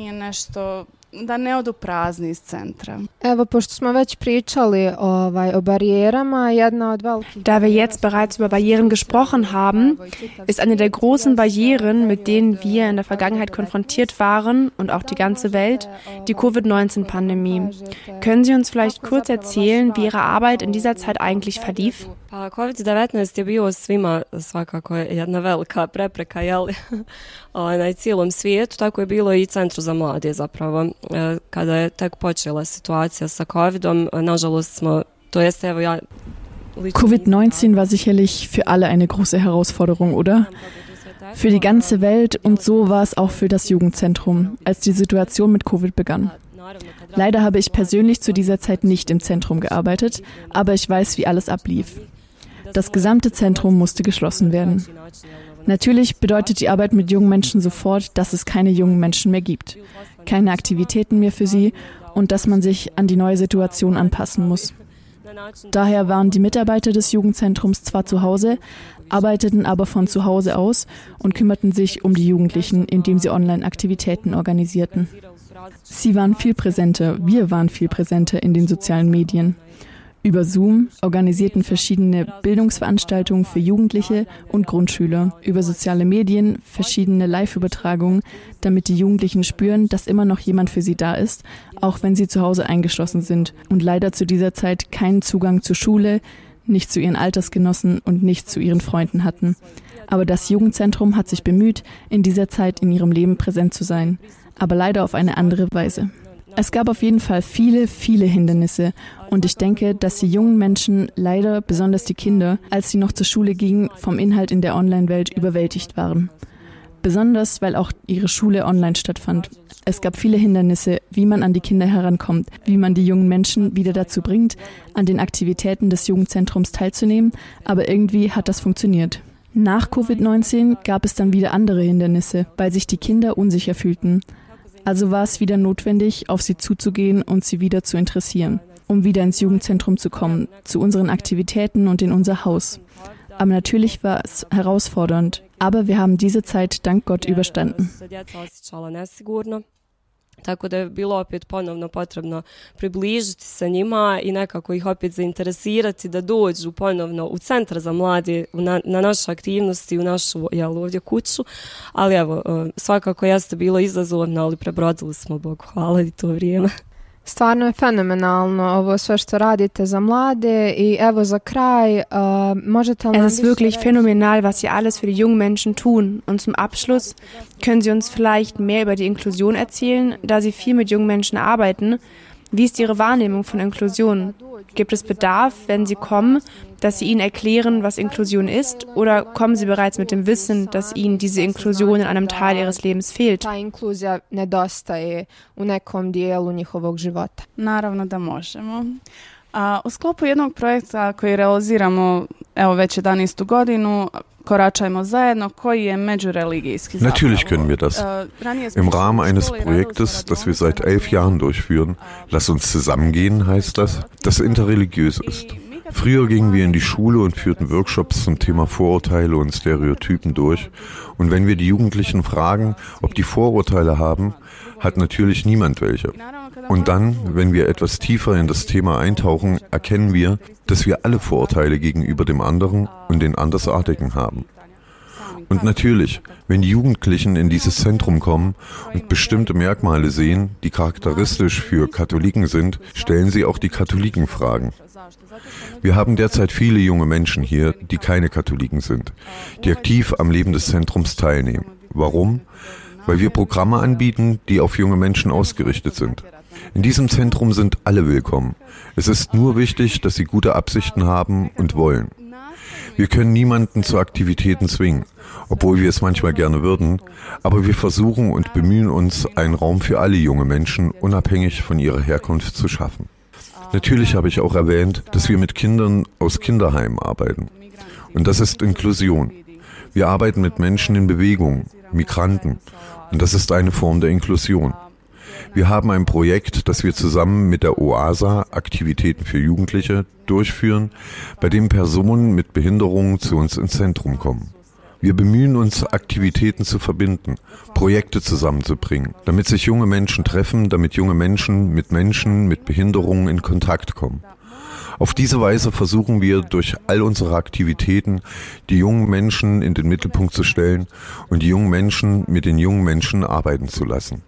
Da ne odu prazni iz centra. Evo, pošto smo već pričali o barijerama, jedna od velikih... Da wir jetzt bereits über Barrieren gesprochen haben, ist eine der großen Barrieren, mit denen wir in der Vergangenheit konfrontiert waren und auch die ganze Welt, die Covid-19-Pandemie. Können Sie uns vielleicht kurz erzählen, wie Ihre Arbeit in dieser Zeit eigentlich verlief? COVID-19 je bio svima svakako jedna velika prepreka, jel, na cijelom svijetu, tako je bilo i Centru za mlade zapravo. Kada je tek počela situacija sa Covidom, nažalost smo, to jest evo ja... Covid-19 war sicherlich für alle eine große Herausforderung, oder? Für die ganze Welt und so war es auch für das Jugendzentrum, als die Situation mit Covid begann. Leider habe ich persönlich zu dieser Zeit nicht im Zentrum gearbeitet, aber ich weiß, wie alles ablief. Das gesamte Zentrum musste geschlossen werden. Natürlich bedeutet die Arbeit mit jungen Menschen sofort, dass es keine jungen Menschen mehr gibt, keine Aktivitäten mehr für sie und dass man sich an die neue Situation anpassen muss. Daher waren die Mitarbeiter des Jugendzentrums zwar zu Hause, arbeiteten aber von zu Hause aus und kümmerten sich um die Jugendlichen, indem sie Online-Aktivitäten organisierten. Sie waren viel präsenter, wir waren viel präsenter in den sozialen Medien. Über Zoom organisierten verschiedene Bildungsveranstaltungen für Jugendliche und Grundschüler, über soziale Medien verschiedene Live-Übertragungen, damit die Jugendlichen spüren, dass immer noch jemand für sie da ist, auch wenn sie zu Hause eingeschlossen sind und leider zu dieser Zeit keinen Zugang zur Schule, nicht zu ihren Altersgenossen und nicht zu ihren Freunden hatten. Aber das Jugendzentrum hat sich bemüht, in dieser Zeit in ihrem Leben präsent zu sein, aber leider auf eine andere Weise. Es gab auf jeden Fall viele, viele Hindernisse und ich denke, dass die jungen Menschen, leider besonders die Kinder, als sie noch zur Schule gingen, vom Inhalt in der Online-Welt überwältigt waren. Besonders, weil auch ihre Schule online stattfand. Es gab viele Hindernisse, wie man an die Kinder herankommt, wie man die jungen Menschen wieder dazu bringt, an den Aktivitäten des Jugendzentrums teilzunehmen, aber irgendwie hat das funktioniert. Nach Covid-19 gab es dann wieder andere Hindernisse, weil sich die Kinder unsicher fühlten. Also war es wieder notwendig, auf sie zuzugehen und sie wieder zu interessieren, um wieder ins Jugendzentrum zu kommen, zu unseren Aktivitäten und in unser Haus. Aber natürlich war es herausfordernd, aber wir haben diese Zeit dank Gott überstanden. Tako da je bilo opet ponovno potrebno približiti se njima i nekako ih opet zainteresirati da dođu ponovno u Centar za mlade, na naše aktivnosti, u našu ovdje kuću. Ali evo, svakako jeste bilo izazovno, ali prebrodili smo, Bogu hvala, i to vrijeme. Stvarno je fenomenalno ovo sve što radite za mlade i evo za kraj, možete li nam... Es ist wirklich phänomenal, was Sie alles für die jungen Menschen tun. Und zum Abschluss können Sie uns vielleicht mehr über die Inklusion erzählen, da Sie viel mit jungen Menschen arbeiten. Wie ist Ihre Wahrnehmung von Inklusion? Gibt es Bedarf, wenn Sie kommen, dass Sie ihnen erklären, was Inklusion ist, oder kommen Sie bereits mit dem Wissen, dass Ihnen diese Inklusion in einem Teil Ihres Lebens fehlt? Naravno da možemo. U sklopu jednog projekta koji realiziramo već 11. godinu, Koračajmo zajedno, koji je međureligijski. Natürlich können wir das. Im Rahmen eines Projektes, das wir seit 11 Jahren durchführen, Lass uns zusammengehen, heißt das interreligiös ist. Früher gingen wir in die Schule und führten Workshops zum Thema Vorurteile und Stereotypen durch. Und wenn wir die Jugendlichen fragen, ob die Vorurteile haben, hat natürlich niemand welche. Und dann, wenn wir etwas tiefer in das Thema eintauchen, erkennen wir, dass wir alle Vorurteile gegenüber dem anderen und den Andersartigen haben. Und natürlich, wenn die Jugendlichen in dieses Zentrum kommen und bestimmte Merkmale sehen, die charakteristisch für Katholiken sind, stellen sie auch die Katholikenfragen. Wir haben derzeit viele junge Menschen hier, die keine Katholiken sind, die aktiv am Leben des Zentrums teilnehmen. Warum? Weil wir Programme anbieten, die auf junge Menschen ausgerichtet sind. In diesem Zentrum sind alle willkommen. Es ist nur wichtig, dass sie gute Absichten haben und wollen. Wir können niemanden zu Aktivitäten zwingen, obwohl wir es manchmal gerne würden, aber wir versuchen und bemühen uns, einen Raum für alle junge Menschen, unabhängig von ihrer Herkunft, zu schaffen. Natürlich habe ich auch erwähnt, dass wir mit Kindern aus Kinderheimen arbeiten. Und das ist Inklusion. Wir arbeiten mit Menschen in Bewegung, Migranten. Und das ist eine Form der Inklusion. Wir haben ein Projekt, das wir zusammen mit der OASA, Aktivitäten für Jugendliche, durchführen, bei dem Personen mit Behinderungen zu uns ins Zentrum kommen. Wir bemühen uns, Aktivitäten zu verbinden, Projekte zusammenzubringen, damit sich junge Menschen treffen, damit junge Menschen mit Behinderungen in Kontakt kommen. Auf diese Weise versuchen wir, durch all unsere Aktivitäten die jungen Menschen in den Mittelpunkt zu stellen und die jungen Menschen mit den jungen Menschen arbeiten zu lassen.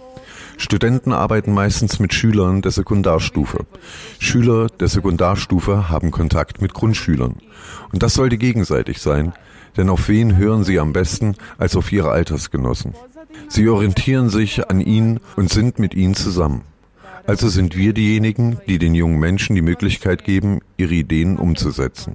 Studenten arbeiten meistens mit Schülern der Sekundarstufe. Schüler der Sekundarstufe haben Kontakt mit Grundschülern. Und das sollte gegenseitig sein, denn auf wen hören sie am besten als auf ihre Altersgenossen? Sie orientieren sich an ihnen und sind mit ihnen zusammen. Also sind wir diejenigen, die den jungen Menschen die Möglichkeit geben, ihre Ideen umzusetzen.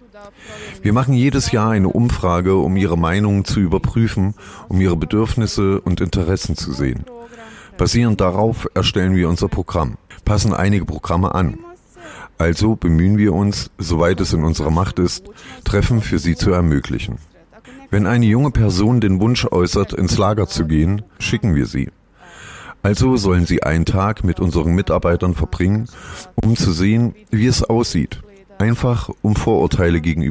Wir machen jedes Jahr eine Umfrage, um ihre Meinungen zu überprüfen, um ihre Bedürfnisse und Interessen zu sehen. Basierend darauf erstellen wir unser Programm, passen einige Programme an. Also bemühen wir uns, soweit es in unserer Macht ist, Treffen für sie zu ermöglichen. Wenn eine junge Person den Wunsch äußert, ins Lager zu gehen, schicken wir sie. Also sollen sie einen Tag mit unseren Mitarbeitern verbringen, um zu sehen, wie es aussieht. Einfach um Vorurteile gegenüber